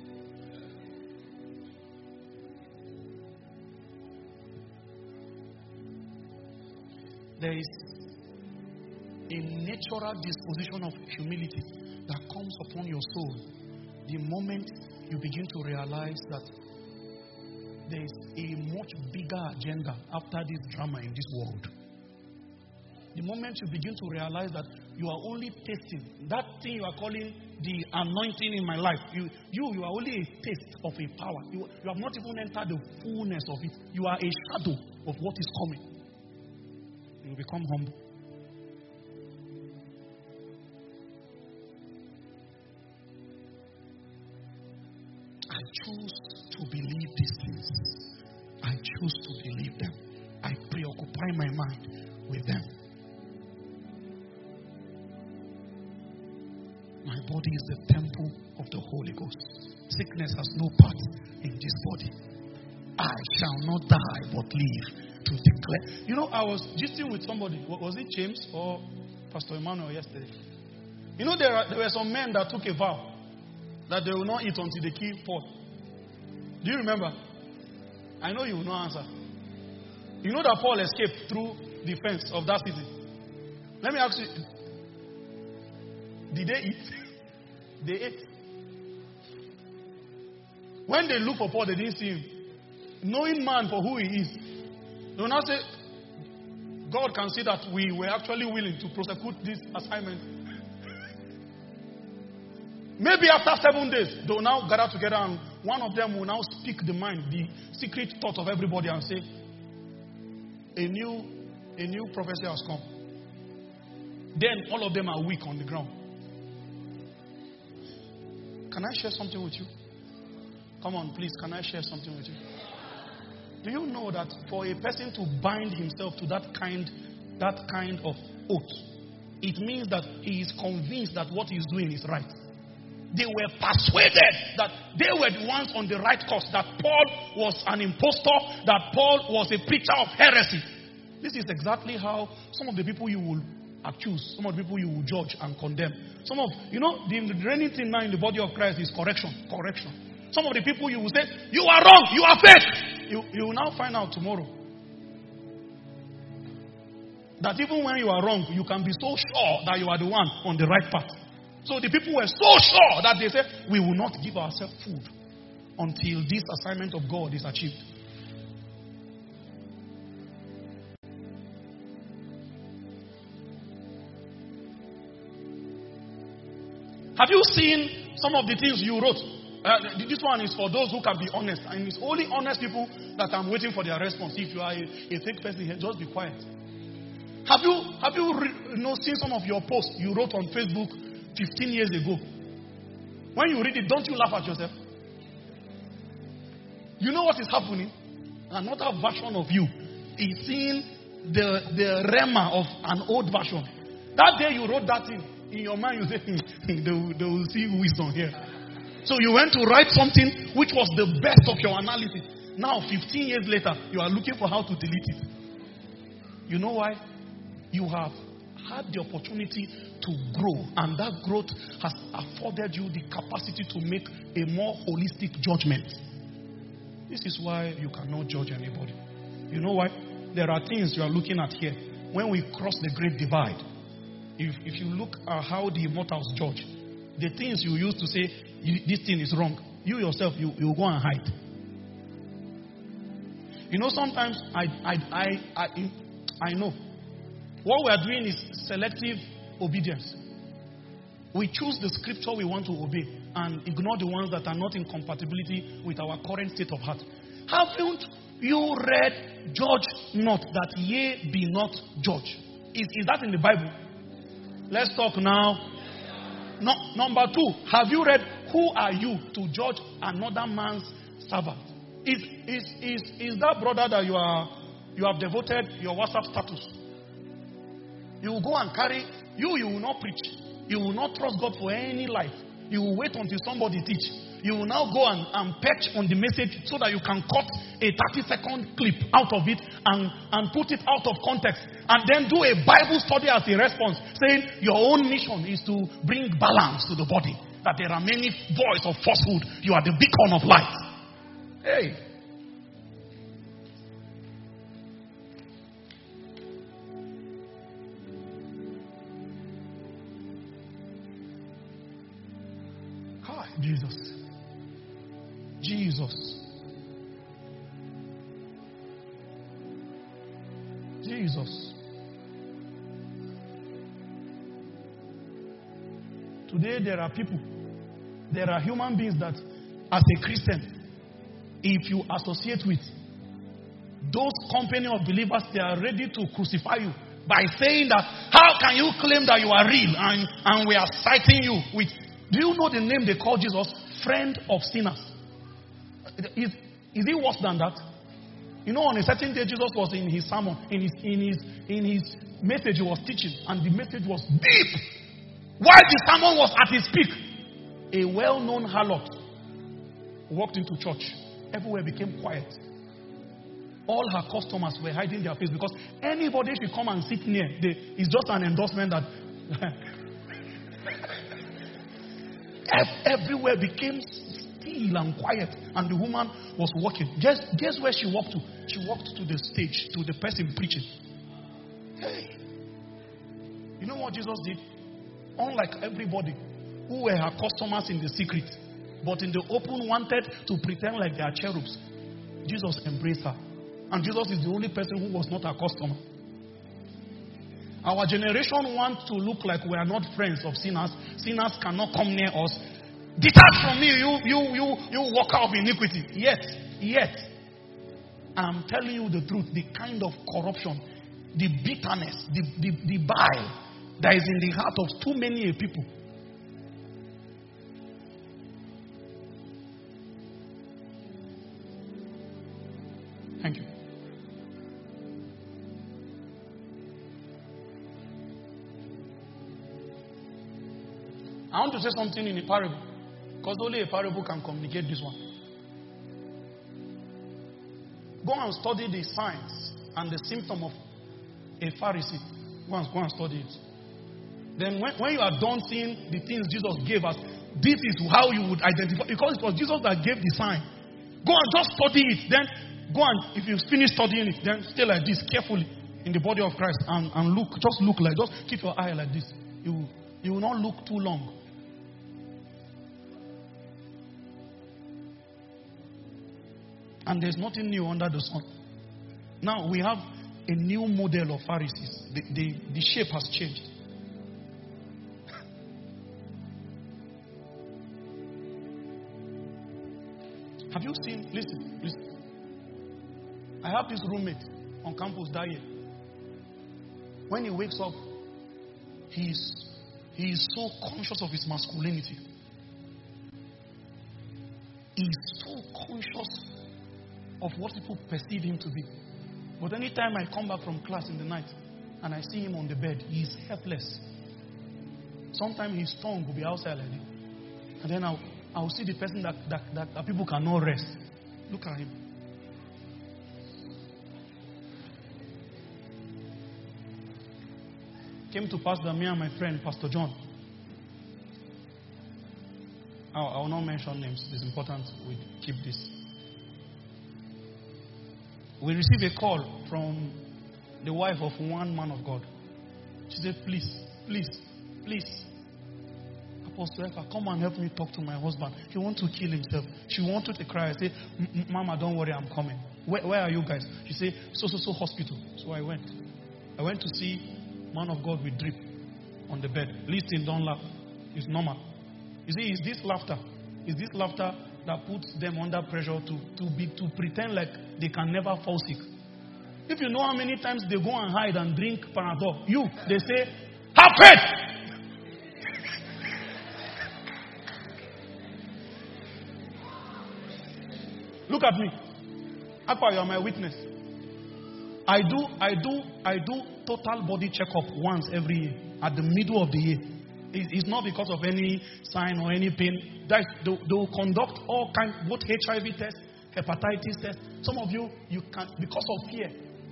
There is a natural disposition of humility that comes upon your soul the moment you begin to realize that there is a much bigger agenda after this drama in this world. The moment you begin to realize that you are only tasting that thing you are calling the anointing in my life, you are only a taste of a power. You have not even entered the fullness of it. You are a shadow of what is coming. You become humble. I choose to believe these things. I choose to believe them. I preoccupy my mind with them. My body is the temple of the Holy Ghost. Sickness has no part in this body. I shall not die but live to declare. You know, I was gisting with somebody. Was it James or Pastor Emmanuel yesterday? You know, there were some men that took a vow that they will not eat until they kill Paul. Do you remember? I know you will not answer. You know that Paul escaped through the fence of that city. Let me ask you, did they eat? They ate. When they looked for Paul, they didn't see him. Knowing man for who he is, they will now say, God can see that we were actually willing to prosecute this assignment. Maybe after 7 days, they will now gather together and one of them will now speak the mind, the secret thought of everybody and say, a new prophecy has come. Then all of them are weak on the ground. Can I share something with you? Come on, please, can I share something with you? Do you know that for a person to bind himself to that kind of oath, it means that he is convinced that what he is doing is right. They were persuaded that they were the ones on the right course, that Paul was an impostor, that Paul was a preacher of heresy. This is exactly how some of the people you will accuse, some of the people you will judge and condemn. The reigning thing now in the body of Christ is correction. Some of the people you will say, you are wrong, you are fake. You will now find out tomorrow that even when you are wrong, you can be so sure that you are the one on the right path. So the people were so sure that they said, we will not give ourselves food until this assignment of God is achieved. Have you seen some of the things you wrote? This one is for those who can be honest. And it's only honest people that I'm waiting for their response. If you are a fake person here, just be quiet. Have you seen some of your posts you wrote on Facebook 15 years ago? When you read it, don't you laugh at yourself? You know what is happening? Another version of you is seeing the rema of an old version. That day you wrote that thing, in your mind you say, they will see wisdom here. So you went to write something which was the best of your analysis. Now 15 years later, you are looking for how to delete it. You know why? You have had the opportunity to grow, and that growth has afforded you the capacity to make a more holistic judgment. This is why you cannot judge anybody. You know why? There are things you are looking at here. When we cross the great divide, if you look at how the immortals judge, the things you used to say, this thing is wrong, you yourself, you go and hide. You know, sometimes I know. What we are doing is selective obedience. We choose the scripture we want to obey and ignore the ones that are not in compatibility with our current state of heart. Haven't you read, judge not, that ye be not judged? Is that in the Bible? Let's talk now. No, number 2, have you read, who are you to judge another man's servant? Is that brother that you have devoted your WhatsApp status? You will go and carry, you will not preach. You will not trust God for any life. You will wait until somebody teach. You will now go and perch on the message so that you can cut a 30-second clip out of it and put it out of context. And then do a Bible study as a response, saying your own mission is to bring balance to the body. That there are many voices of falsehood. You are the beacon of light. Hey. Jesus. Jesus. Jesus. Today there are people, there are human beings that as a Christian, if you associate with those company of believers, they are ready to crucify you by saying that, how can you claim that you are real and we are citing you with, do you know the name they call Jesus? Friend of sinners. Is it worse than that? You know, on a certain day, Jesus was in his sermon, in his message he was teaching, and the message was deep. While the sermon was at its peak, a well-known harlot walked into church. Everywhere became quiet. All her customers were hiding their face because anybody should come and sit near. It's just an endorsement that everywhere became still and quiet, and the woman was walking. Guess where she walked to? She walked to the stage, to the person preaching. Hey, you know what Jesus did? Unlike everybody who were her customers in the secret, but in the open wanted to pretend like they are cherubs, Jesus embraced her. And Jesus is the only person who was not a customer. Our generation wants to look like we are not friends of sinners. Sinners cannot come near us. Detach from me, you walk out of iniquity. Yet, I'm telling you the truth, the kind of corruption, the bitterness, the bile that is in the heart of too many people. Thank you. I want to say something in a parable, because only a parable can communicate this one. Go and study the signs and the symptom of a Pharisee. Go and study it. Then when you are done seeing the things Jesus gave us, this is how you would identify, because it was Jesus that gave the sign. Go and just study it. Then go and, if you finish studying it, then stay like this carefully in the body of Christ and look. Just look like, just keep your eye like this. You will not look too long. And there's nothing new under the sun. Now we have a new model of Pharisees. The shape has changed. Have you seen, listen. I have this roommate on campus that year. When he wakes up, he is so conscious of his masculinity. He is so conscious of what people perceive him to be. But anytime I come back from class in the night and I see him on the bed, he is helpless. Sometimes his tongue will be outside like this. And then I'll see the person that people cannot rest. Look at him. Came to Pastor, me and my friend, Pastor John. I will not mention names. It's important we keep this. We received a call from the wife of one man of God. She said, please, Apostle Eka, come and help me talk to my husband. He wants to kill himself. She wanted to cry. I said, Mama, don't worry, I'm coming. Where are you guys? She said, so hospital. So I went. I went to see man of God with drip on the bed. Listen, don't laugh. It's normal. You see, it's this laughter that puts them under pressure to pretend like they can never fall sick. If you know how many times they go and hide and drink Panadol, they say, have faith! Look at me. Akwa, you are my witness. I do total body checkup once every year at the middle of the year. It's not because of any sign or any pain. They will conduct all kinds, both HIV tests, hepatitis tests. Some of you can't because of fear.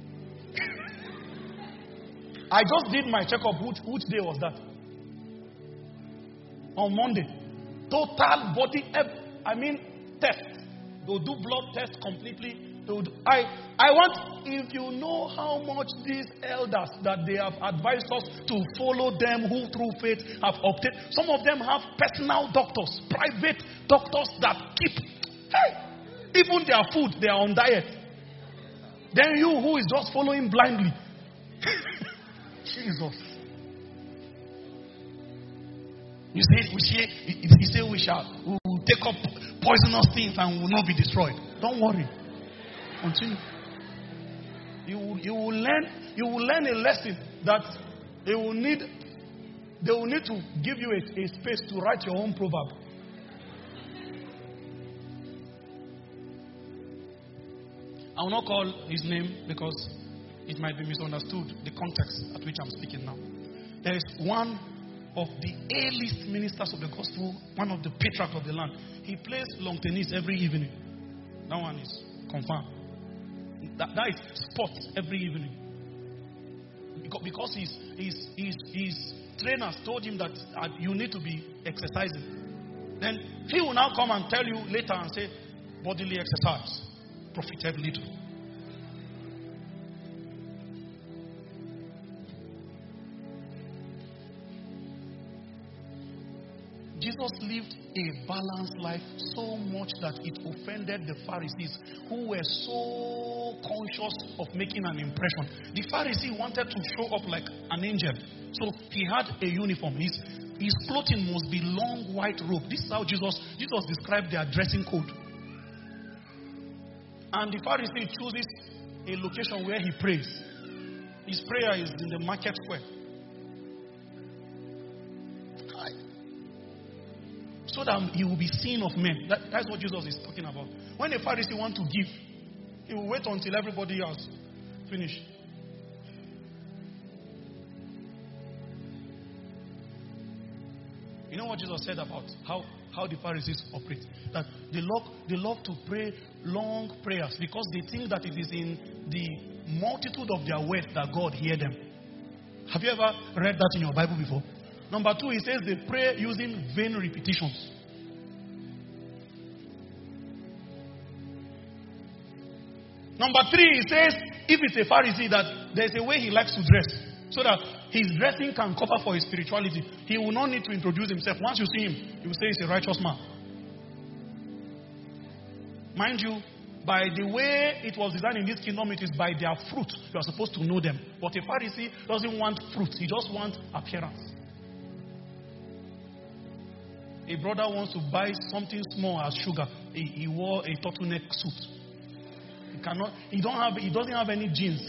I just did my checkup. Which day was that? On Monday. Total body, test. They'll do blood test completely. I want, if you know how much these elders that they have advised us to follow them who through faith have obtained. Some of them have personal doctors, private doctors that keep, even their food, they are on diet. Then you who is just following blindly. Jesus. You say we will take up poisonous things and will not be destroyed. Don't worry. Continue. You will learn a lesson that they will need to give you a space to write your own proverb. I will not call his name because it might be misunderstood, the context at which I'm speaking now. There is one of the A-list ministers of the gospel, one of the patriarchs of the land. He plays long tennis every evening. That one is confirmed. That is sports every evening. Because his trainers told him that you need to be exercising. Then he will now come and tell you later and say, bodily exercise profited little. Jesus lived a balanced life so much that it offended the Pharisees who were so conscious of making an impression. The Pharisee wanted to show up like an angel. So he had a uniform. His clothing must be long white robe. This is how Jesus described their dressing code. And the Pharisee chooses a location where he prays. His prayer is in the market square. So that he will be seen of men. That's what Jesus is talking about. When a Pharisee wants to give, he will wait until everybody has finished. You know what Jesus said about how the Pharisees operate? That they love to pray long prayers because they think that it is in the multitude of their words that God hears them. Have you ever read that in your Bible before? Number 2, he says they pray using vain repetitions. Number 3, he says if it's a Pharisee that there's a way he likes to dress so that his dressing can cover for his spirituality. He will not need to introduce himself. Once you see him, you will say he's a righteous man. Mind you, by the way it was designed in this kingdom, it is by their fruit. You are supposed to know them. But a Pharisee doesn't want fruit. He just wants appearance. A brother wants to buy something small as sugar. He wore a turtleneck suit. He doesn't have any jeans.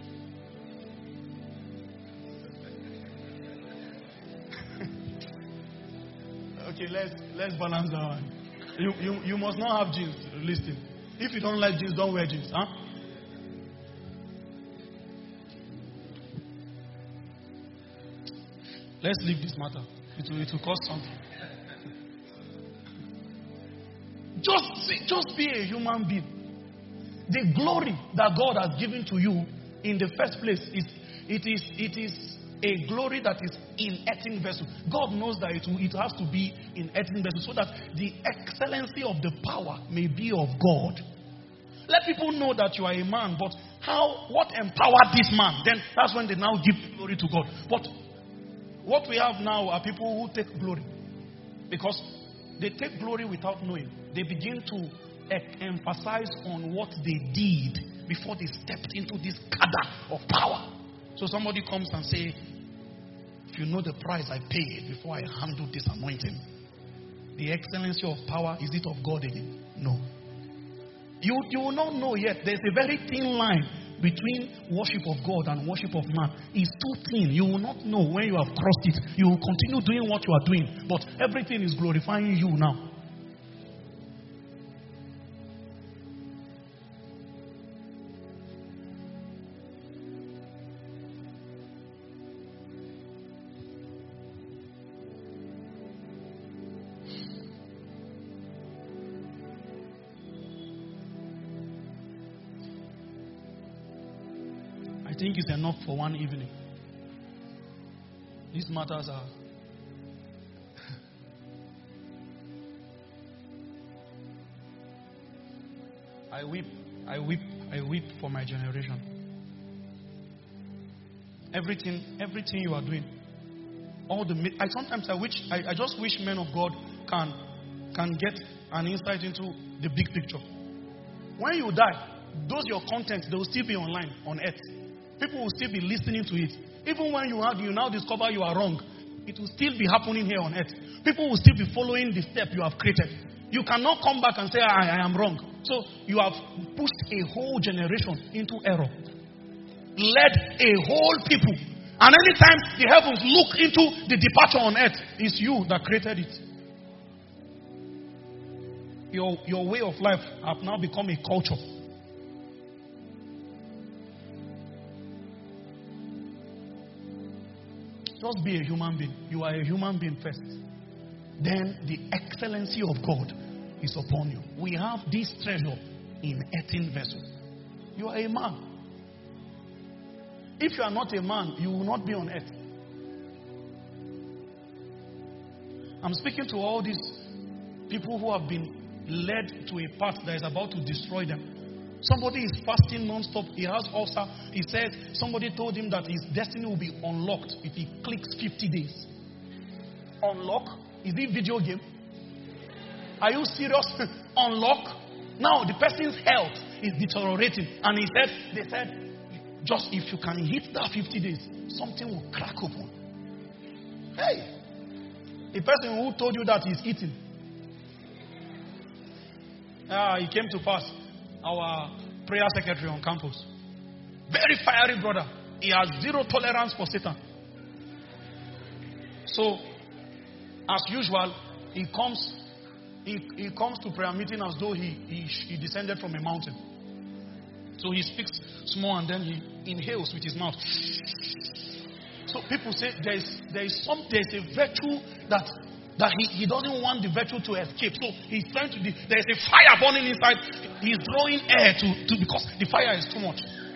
Okay, let's balance that one. You must not have jeans. Listen. If you don't like jeans, don't wear jeans. Huh? Let's leave this matter. It will cost something. Just be a human being. The glory that God has given to you in the first place is a glory that is in earthen vessel. God knows that it has to be in earthen vessel so that the excellency of the power may be of God. Let people know that you are a man, but what empowered this man? Then that's when they now give glory to God. But what we have now are people who take glory because they take glory without knowing. They begin to emphasize on what they did before they stepped into this cadre of power. So somebody comes and say, if you know the price I paid before I handled this anointing, the excellency of power, is it of God again? No. You will not know yet. There's a very thin line between worship of God and worship of man. It's too thin. You will not know when you have crossed it. You will continue doing what you are doing, but everything is glorifying you now. think it's enough for one evening. These matters are. I weep for my generation. Everything you are doing, I just wish men of God can get an insight into the big picture. When you die, those your content, they will still be online on earth. People will still be listening to it. Even when you now discover you are wrong, it will still be happening here on earth. People will still be following the step you have created. You cannot come back and say, I am wrong. So you have pushed a whole generation into error. Led a whole people. And anytime the heavens look into the departure on earth, it's you that created it. Your way of life have now become a culture. Just be a human being. You are a human being first. Then the excellency of God is upon you. We have this treasure in earthen vessels. You are a man. If you are not a man, you will not be on earth. I'm speaking to all these people who have been led to a path that is about to destroy them. Somebody is fasting non-stop. He has ulcer. He said somebody told him that his destiny will be unlocked if he clicks 50 days. Unlock? Is it video game? Are you serious? Unlock? Now the person's health is deteriorating. And they said, just if you can hit that 50 days, something will crack open. Hey! The person who told you that is eating. He came to pass. Our prayer secretary on campus. Very fiery brother. He has zero tolerance for Satan. So, as usual, he comes to prayer meeting as though he descended from a mountain. So he speaks small and then he inhales with his mouth. So people say there's a virtue that he doesn't want the virtue to escape. So he's trying to. There's a fire burning inside. He's drawing air to because the fire is too much.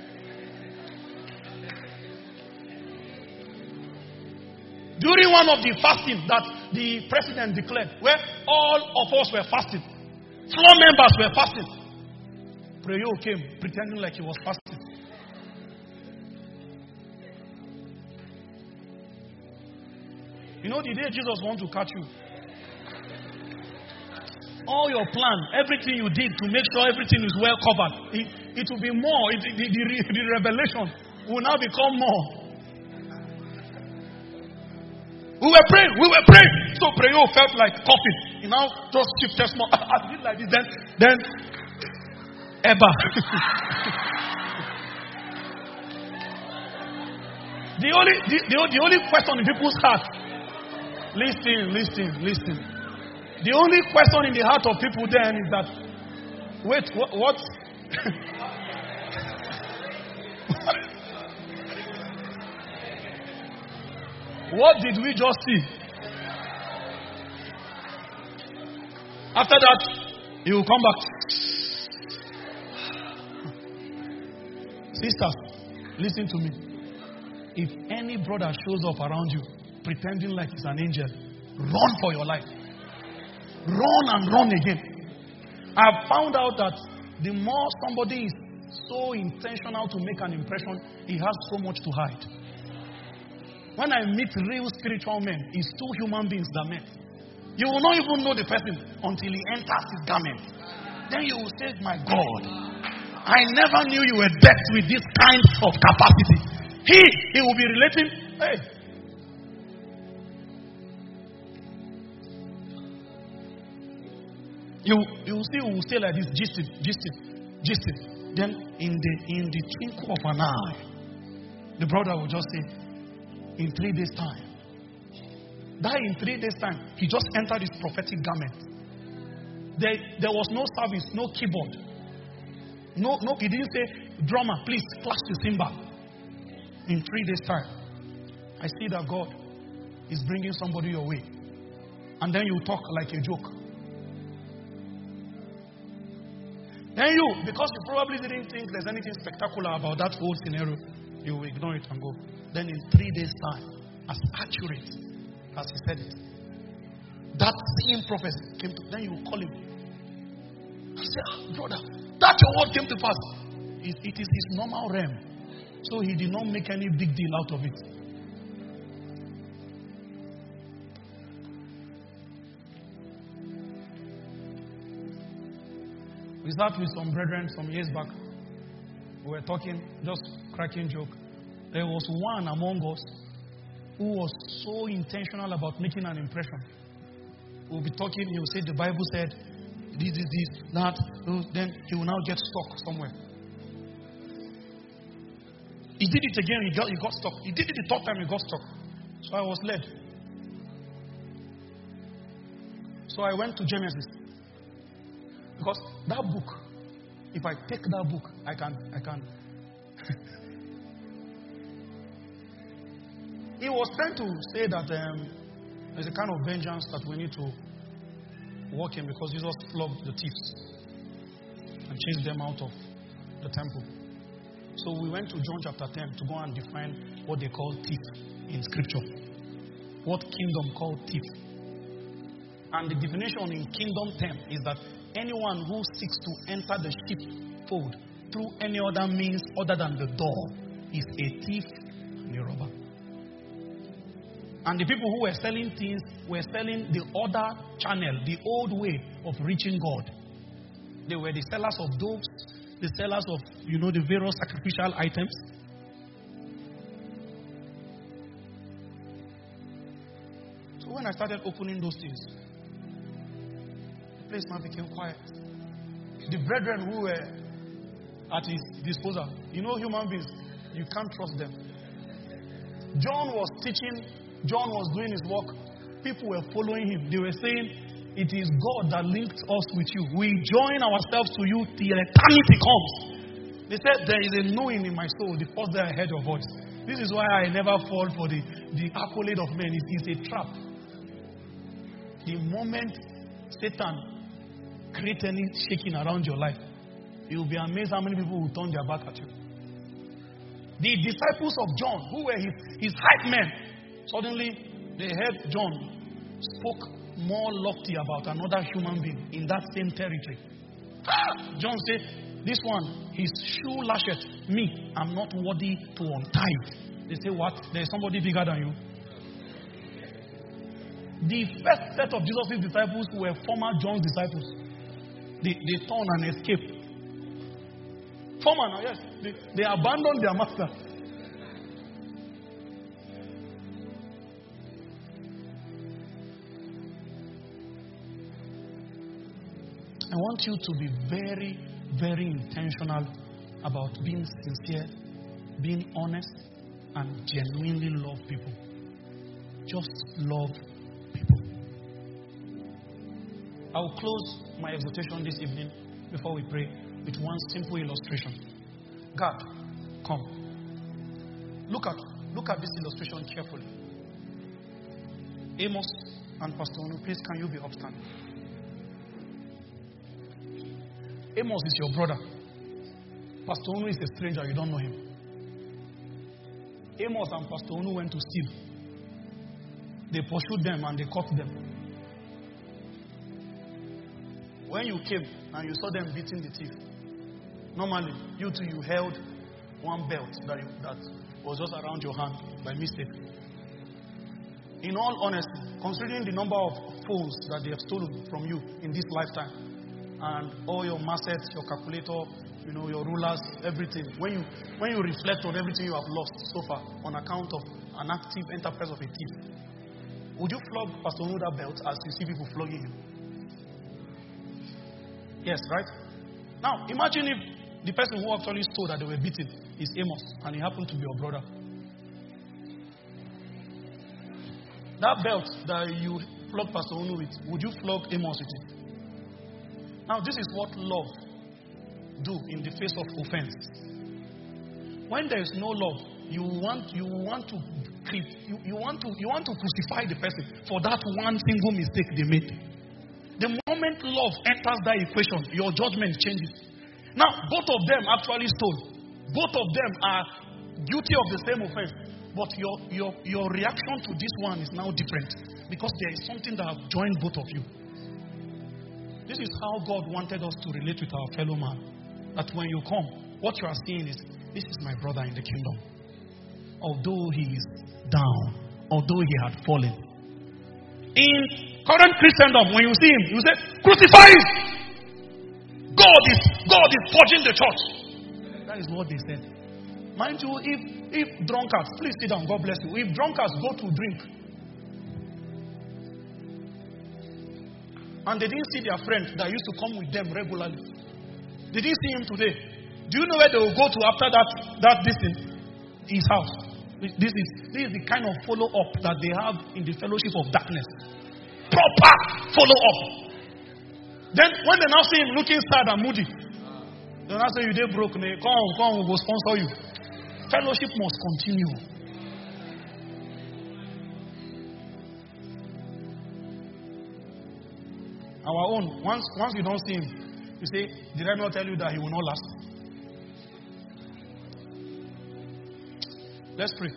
During one of the fasting that the president declared, where all of us were fasting, floor members were fasting. Prayo came pretending like he was fasting. You know, the day Jesus wants to catch you, all your plan, everything you did to make sure everything is well covered, it will be more. The revelation will now become more. We were praying. So Prayo felt like coughing. He now just shifted small. I did like this. Then Eba. the only question in people's heart. Listen. The only question in the heart of people then is that, wait, what? What did we just see? After that, he will come back. Sisters, listen to me. If any brother shows up around you, pretending like he's an angel, run for your life. Run and run again. I've found out that the more somebody is so intentional to make an impression, he has so much to hide. When I meet real spiritual men, it's two human beings that met. You will not even know the person until he enters his garment. Then you will say, my God, I never knew you were decked with this kind of capacity. He will be relating, hey. You will see, we will stay like this, gisting. Then in the twinkle of an eye, the brother will just say, in 3 days' time. That in 3 days' time, he just entered his prophetic garment. There was no service, no keyboard. No, he didn't say, drummer, please clash the cymbal. In 3 days' time, I see that God is bringing somebody your way. And then you talk like a joke. Then you, because you probably didn't think there's anything spectacular about that whole scenario, You will ignore it and go. Then in 3 days' time, as accurate as he said it, that same prophecy came to. Then you will call him and say, brother, that your word came to pass. It is his normal realm. So he did not make any big deal out of it. We sat with some brethren some years back. We were talking, just cracking joke. There was one among us who was so intentional about making an impression. We'll be talking, he will say the Bible said, this, that. Then he will now get stuck somewhere. He did it again, he got stuck. He did it the third time, he got stuck. So I was led. So I went to Genesis. Because that book, if I take that book, I can. He was trying to say that there's a kind of vengeance that we need to walk in because Jesus flogged the thieves and chased them out of the temple. So we went to John chapter 10 to go and define what they call thief in scripture. What kingdom called thief. And the definition in kingdom term is that anyone who seeks to enter the sheepfold through any other means other than the door is a thief and a robber. And the people who were selling things were selling the other channel, the old way of reaching God. They were the sellers of doves, the sellers of, the various sacrificial items. So when I started opening those things, the place now became quiet. The brethren who were at his disposal, human beings, you can't trust them. John was teaching, John was doing his work. People were following him. They were saying, it is God that linked us with you. We join ourselves to you till eternity comes. They said, there is a knowing in my soul the first day I heard your voice. This is why I never fall for the accolade of men. It is a trap. The moment Satan creates any shaking around your life, you'll be amazed how many people will turn their back at you. The disciples of John, who were his hype men, suddenly they heard John spoke more lofty about another human being in that same territory. John said, this one, his shoe lasheth me. I'm not worthy to untie it. They say, what? There's somebody bigger than you. The first set of Jesus' disciples were former John's disciples. They turned and escaped. Former, yes. They abandoned their master. I want you to be very, very intentional about being sincere, being honest, and genuinely love people. Just love people. I will close my exhortation this evening before we pray with one simple illustration. God, come. Look at this illustration carefully. Amos and Pastor Onu, please can you be upstanding? Amos is your brother. Pastor Onu is a stranger, you don't know him. Amos and Pastor Onu went to steal. They pursued them and they caught them. When you came and you saw them beating the thief, normally you held one belt that was just around your hand by mistake. In all honesty, considering the number of phones that they have stolen from you in this lifetime, and all your assets, your calculator, your rulers, everything. When you reflect on everything you have lost so far on account of an active enterprise of a thief, would you flog Pastor Onu that belt as you see people flogging him? Yes, right? Now, imagine if the person who actually stole that they were beating is Amos, and he happened to be your brother. That belt that you flog Pastor Onu with, would you flog Amos with it? Now, this is what love do in the face of offense. When there is no love, you want to crucify the person for that one single mistake they made. The moment love enters that equation, your judgment changes. Now, both of them actually stole. Both of them are guilty of the same offense, but your reaction to this one is now different because there is something that have joined both of you. This is how God wanted us to relate with our fellow man. That when you come, what you are seeing is, this is my brother in the kingdom. Although he is down, although he had fallen. In current Christendom, when you see him, you say, crucify him! God is purging the church. That is what they said. Mind you, if drunkards, please sit down, God bless you. If drunkards go to drink, and they didn't see their friend that used to come with them regularly, they didn't see him today. Do you know where they will go to after that distance? His house. This is the kind of follow-up that they have in the fellowship of darkness. Proper follow-up. Then when they now see him looking sad and moody, they now say, you dey broke, man. Come, we will sponsor you. Fellowship must continue. Our own, once you don't see him, you say, did I not tell you that he will not last? Let's pray.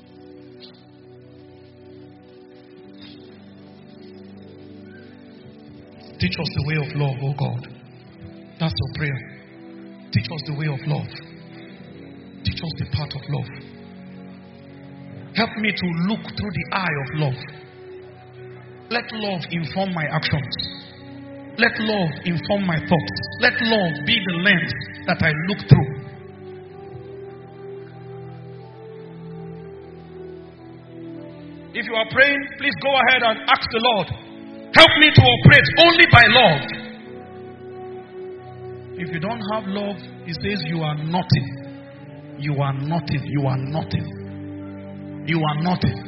Teach us the way of love, oh God. That's your prayer. Teach us the way of love. Teach us the path of love. Help me to look through the eye of love. Let love inform my actions. Let love inform my thoughts. Let love be the lens that I look through. If you are praying, please go ahead and ask the Lord, help me to operate only by love. If you don't have love, He says you are nothing. You are nothing. You are nothing. You are nothing.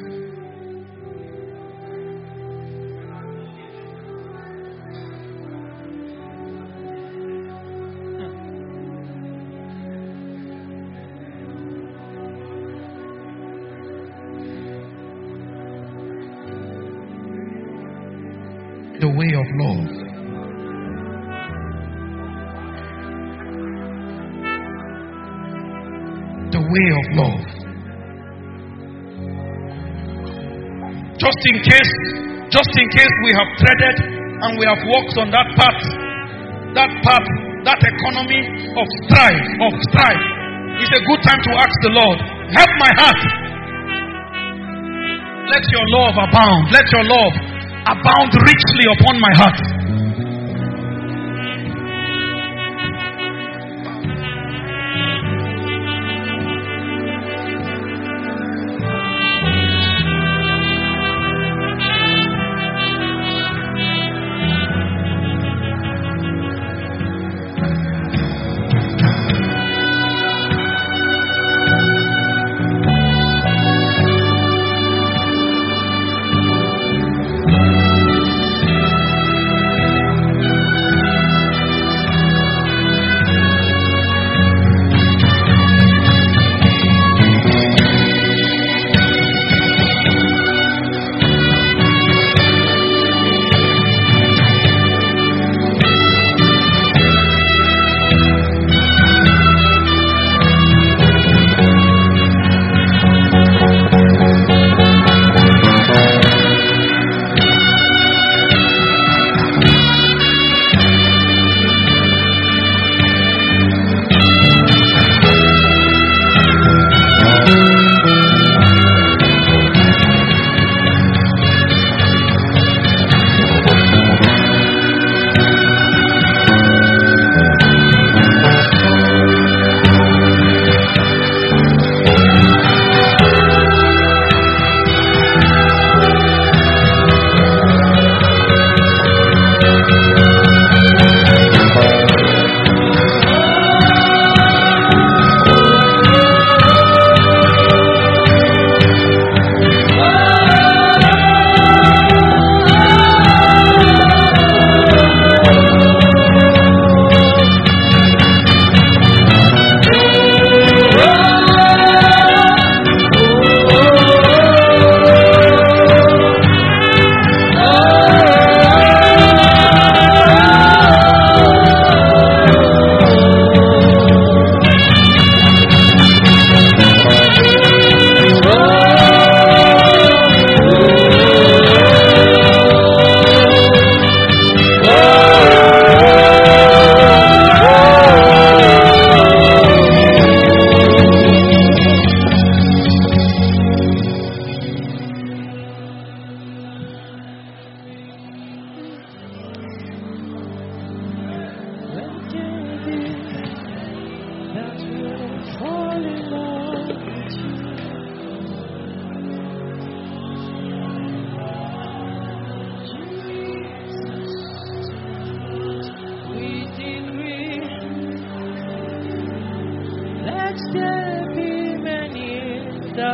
The way of love. The way of love. Just in case we have treaded and we have walked on that path, that economy of strife, it's a good time to ask the Lord, help my heart. Let your love abound. Let your love abound richly upon my heart.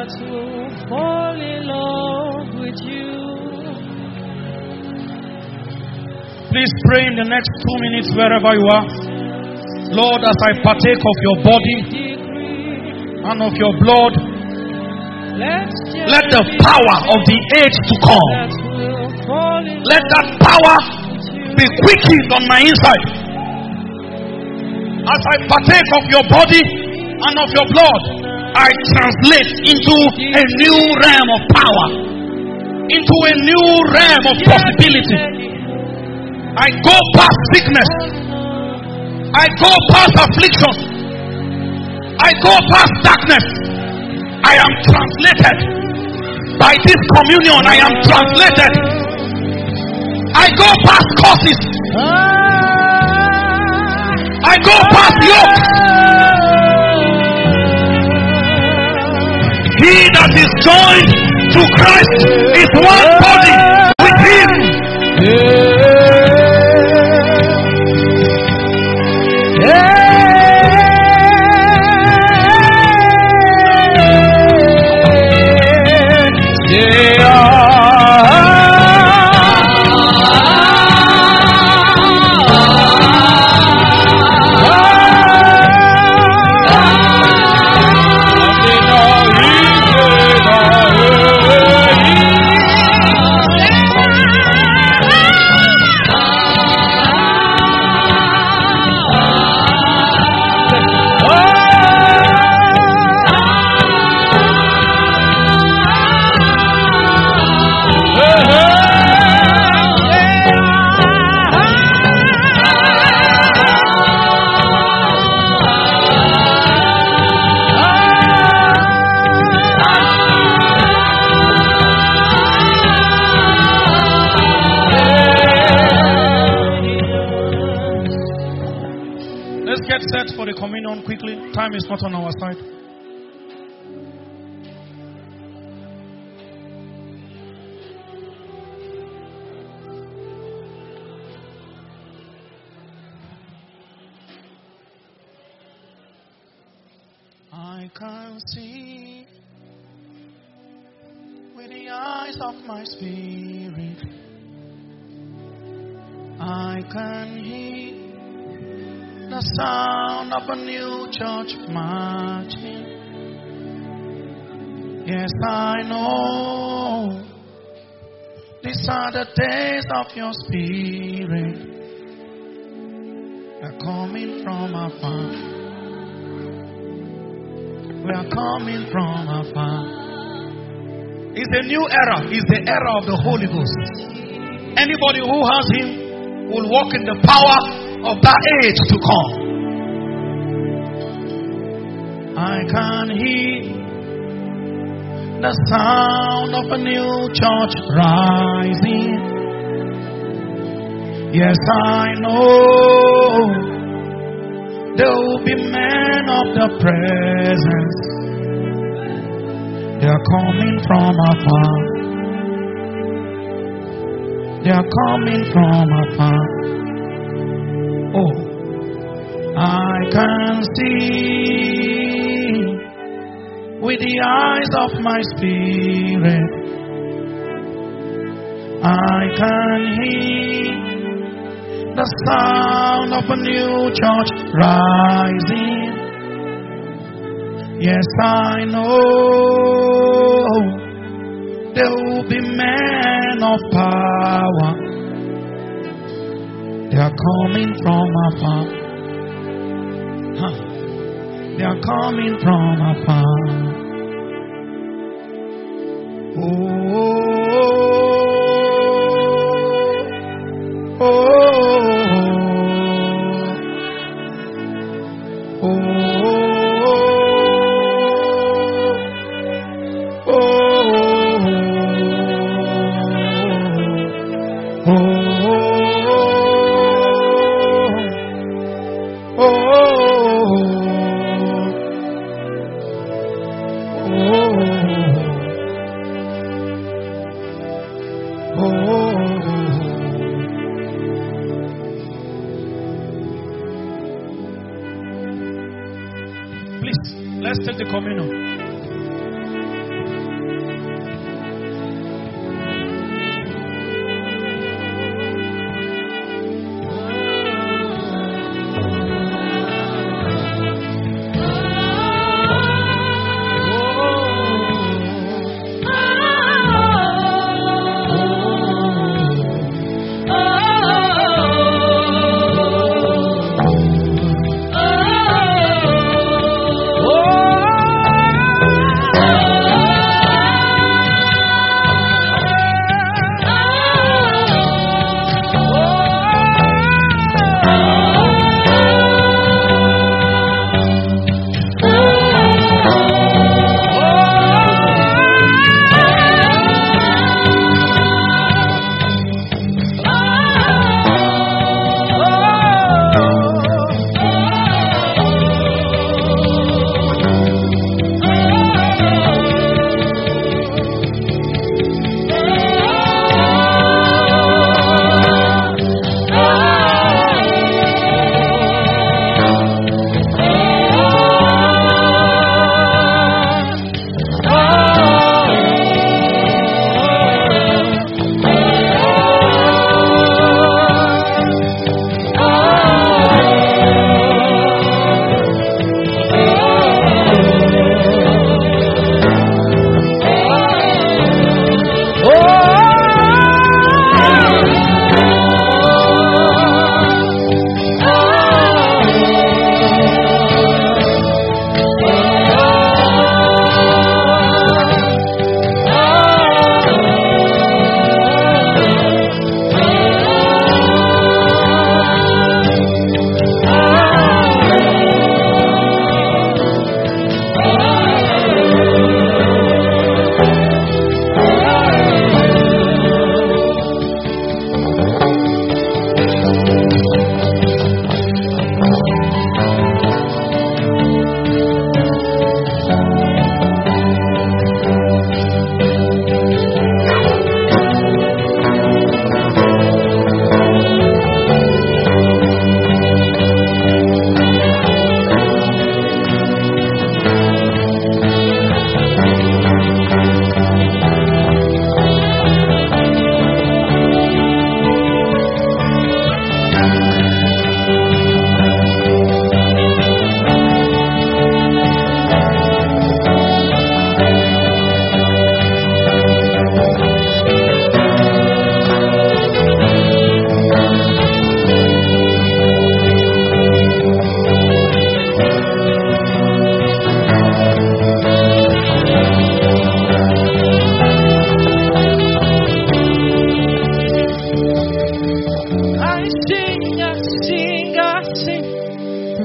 that will fall in love with you. Please pray in the next 2 minutes wherever you are. Lord, as I partake of your body and of your blood, let the power of the age to come, let that power be quickened on my inside. As I partake of your body and of your blood, I translate into a new realm of power, into a new realm of possibility. I go past sickness. I go past affliction. I go past darkness. I am translated. By this communion, I am translated. I go past curses. I go past yokes. He that is joined to Christ is one body with him. For the communion quickly. Time is not on our side. I can see with the eyes of my spirit. I can hear the sound of a new church marching. Yes, I know these are the days of your spirit. We're coming from afar. We are coming from afar. It's a new era. It's the era of the Holy Ghost. Anybody who has him will walk in the power of that age to come. I can hear the sound of a new church rising. Yes, I know there will be men of the presence. They are coming from afar. They are coming from afar. Oh, I can see with the eyes of my spirit. I can hear the sound of a new church rising. Yes, I know there will be men of power. They are coming from afar. They are coming from afar. Let's take the communion.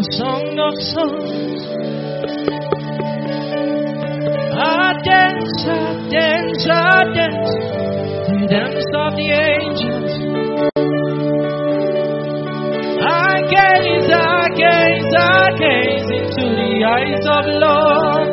Song of songs. I dance, I dance, I dance, the dance of the angels. I gaze, I gaze, I gaze into the eyes of love.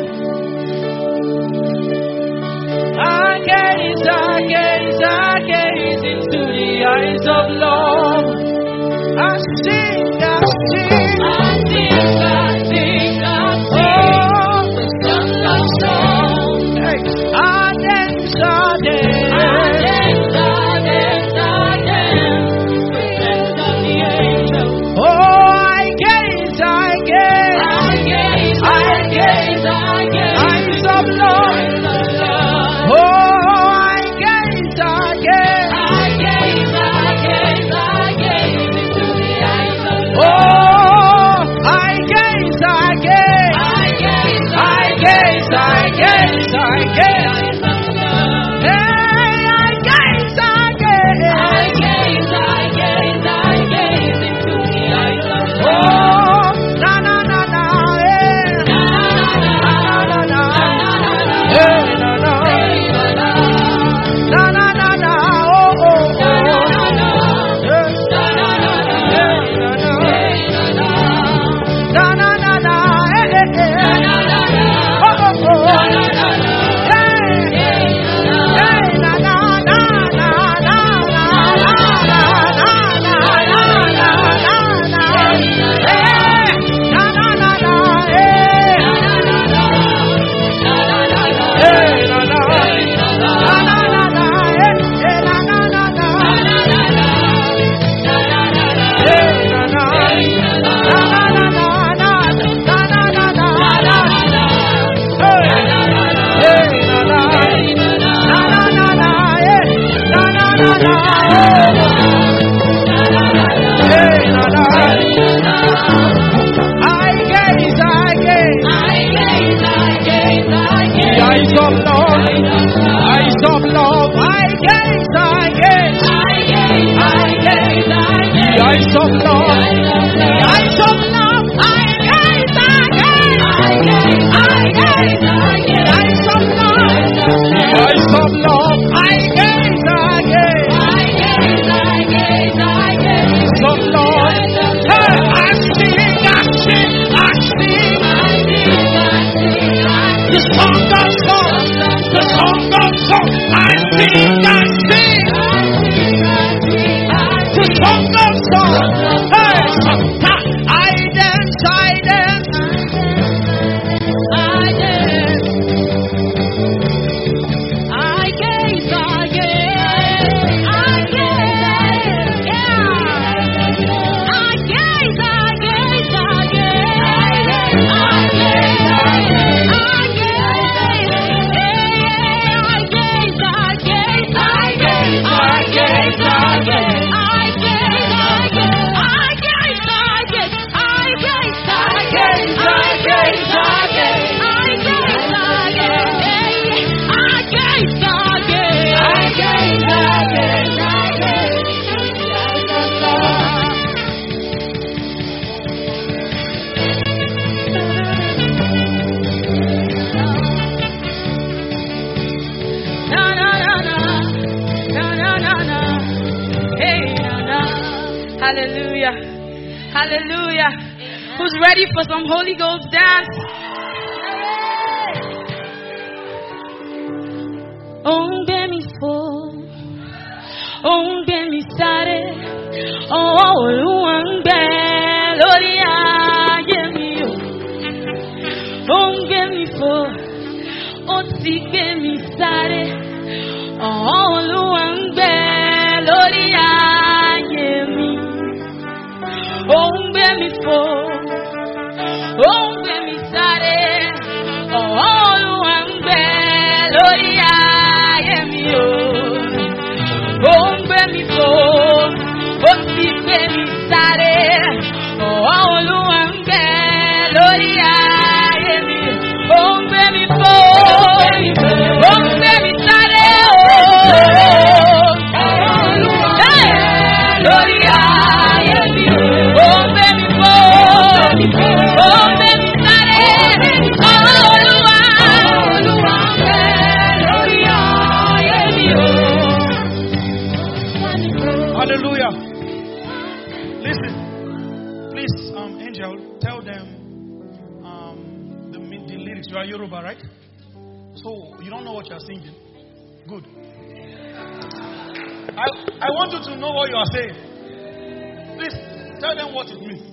I gaze, I gaze, I gaze into the eyes of love. I sing, I sing, I sing, I sing, I sing. Oh, the song of songs. Hey. I dance, I dance, I dance, I dance, I dance, the dance of the angels. Oh, I gaze, I gaze, I gaze, I gaze, I gaze, eyes of love. Oh, I gaze, I gaze, I gaze, I gaze, I gaze into the eyes of love. Oh, I gaze, I gaze, I gaze, I gaze, I gaze, I gaze. Hey, I gaze, I gaze, I gaze, I gaze, I gaze into the eyes of love. Oh, na na na na, eh, na na na na, eh, na na, na na na na, oh oh oh, na na na, na na na, eh eh eh, oh oh oh, Hallelujah. Hallelujah. Who's ready for some Holy Ghost dance? Oh, baby, full. Oh, baby, started. Oh, one bell. Oh, yeah, me. Oh, baby, full. Oh, see, baby, started. Oh, one bell. Oh, yeah, me. Oh, baby, full. Oh, baby, started. Oh, one bell. Oh, yeah, me. Oh, baby, full. Oh, see, baby, started. Oh, one bell. Oh, yeah, me. Oh, baby, full. Oh, baby, started. Oh, yeah, me. Oh, baby, full. Listen, please, Angel, tell them the lyrics. You are Yoruba, right? So you don't know what you are singing. Good. I want you to know what you are saying. Please tell them what it means.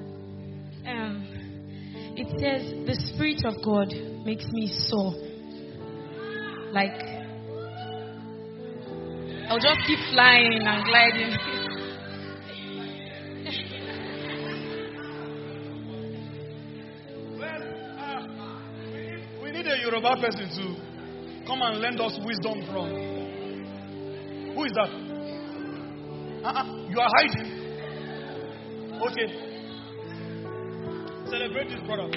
It says, the Spirit of God makes me soar. Like, I'll just keep flying and gliding. Well, we need a Yoruba person to come and lend us wisdom from. Who is that? You are hiding. Okay. Celebrate this brother.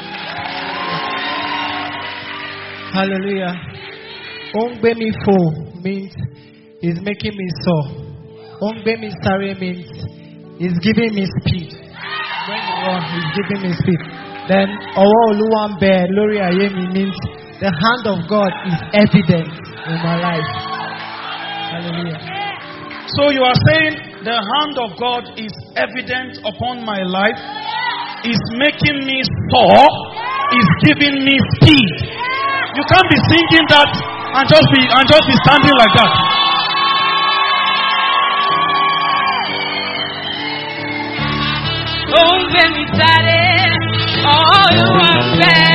Hallelujah. Ongbe mi fo means is making me soar. Ongbe mi sare means is giving me speed. When you run, he's giving me speed. Then Owo Oluwambe Lori Ayemi means the hand of God is evident in my life. Hallelujah. So you are saying the hand of God is evident upon my life, is making me soar, is giving me speed. You can't be singing that and just be standing like that. Oh, when we started, all you want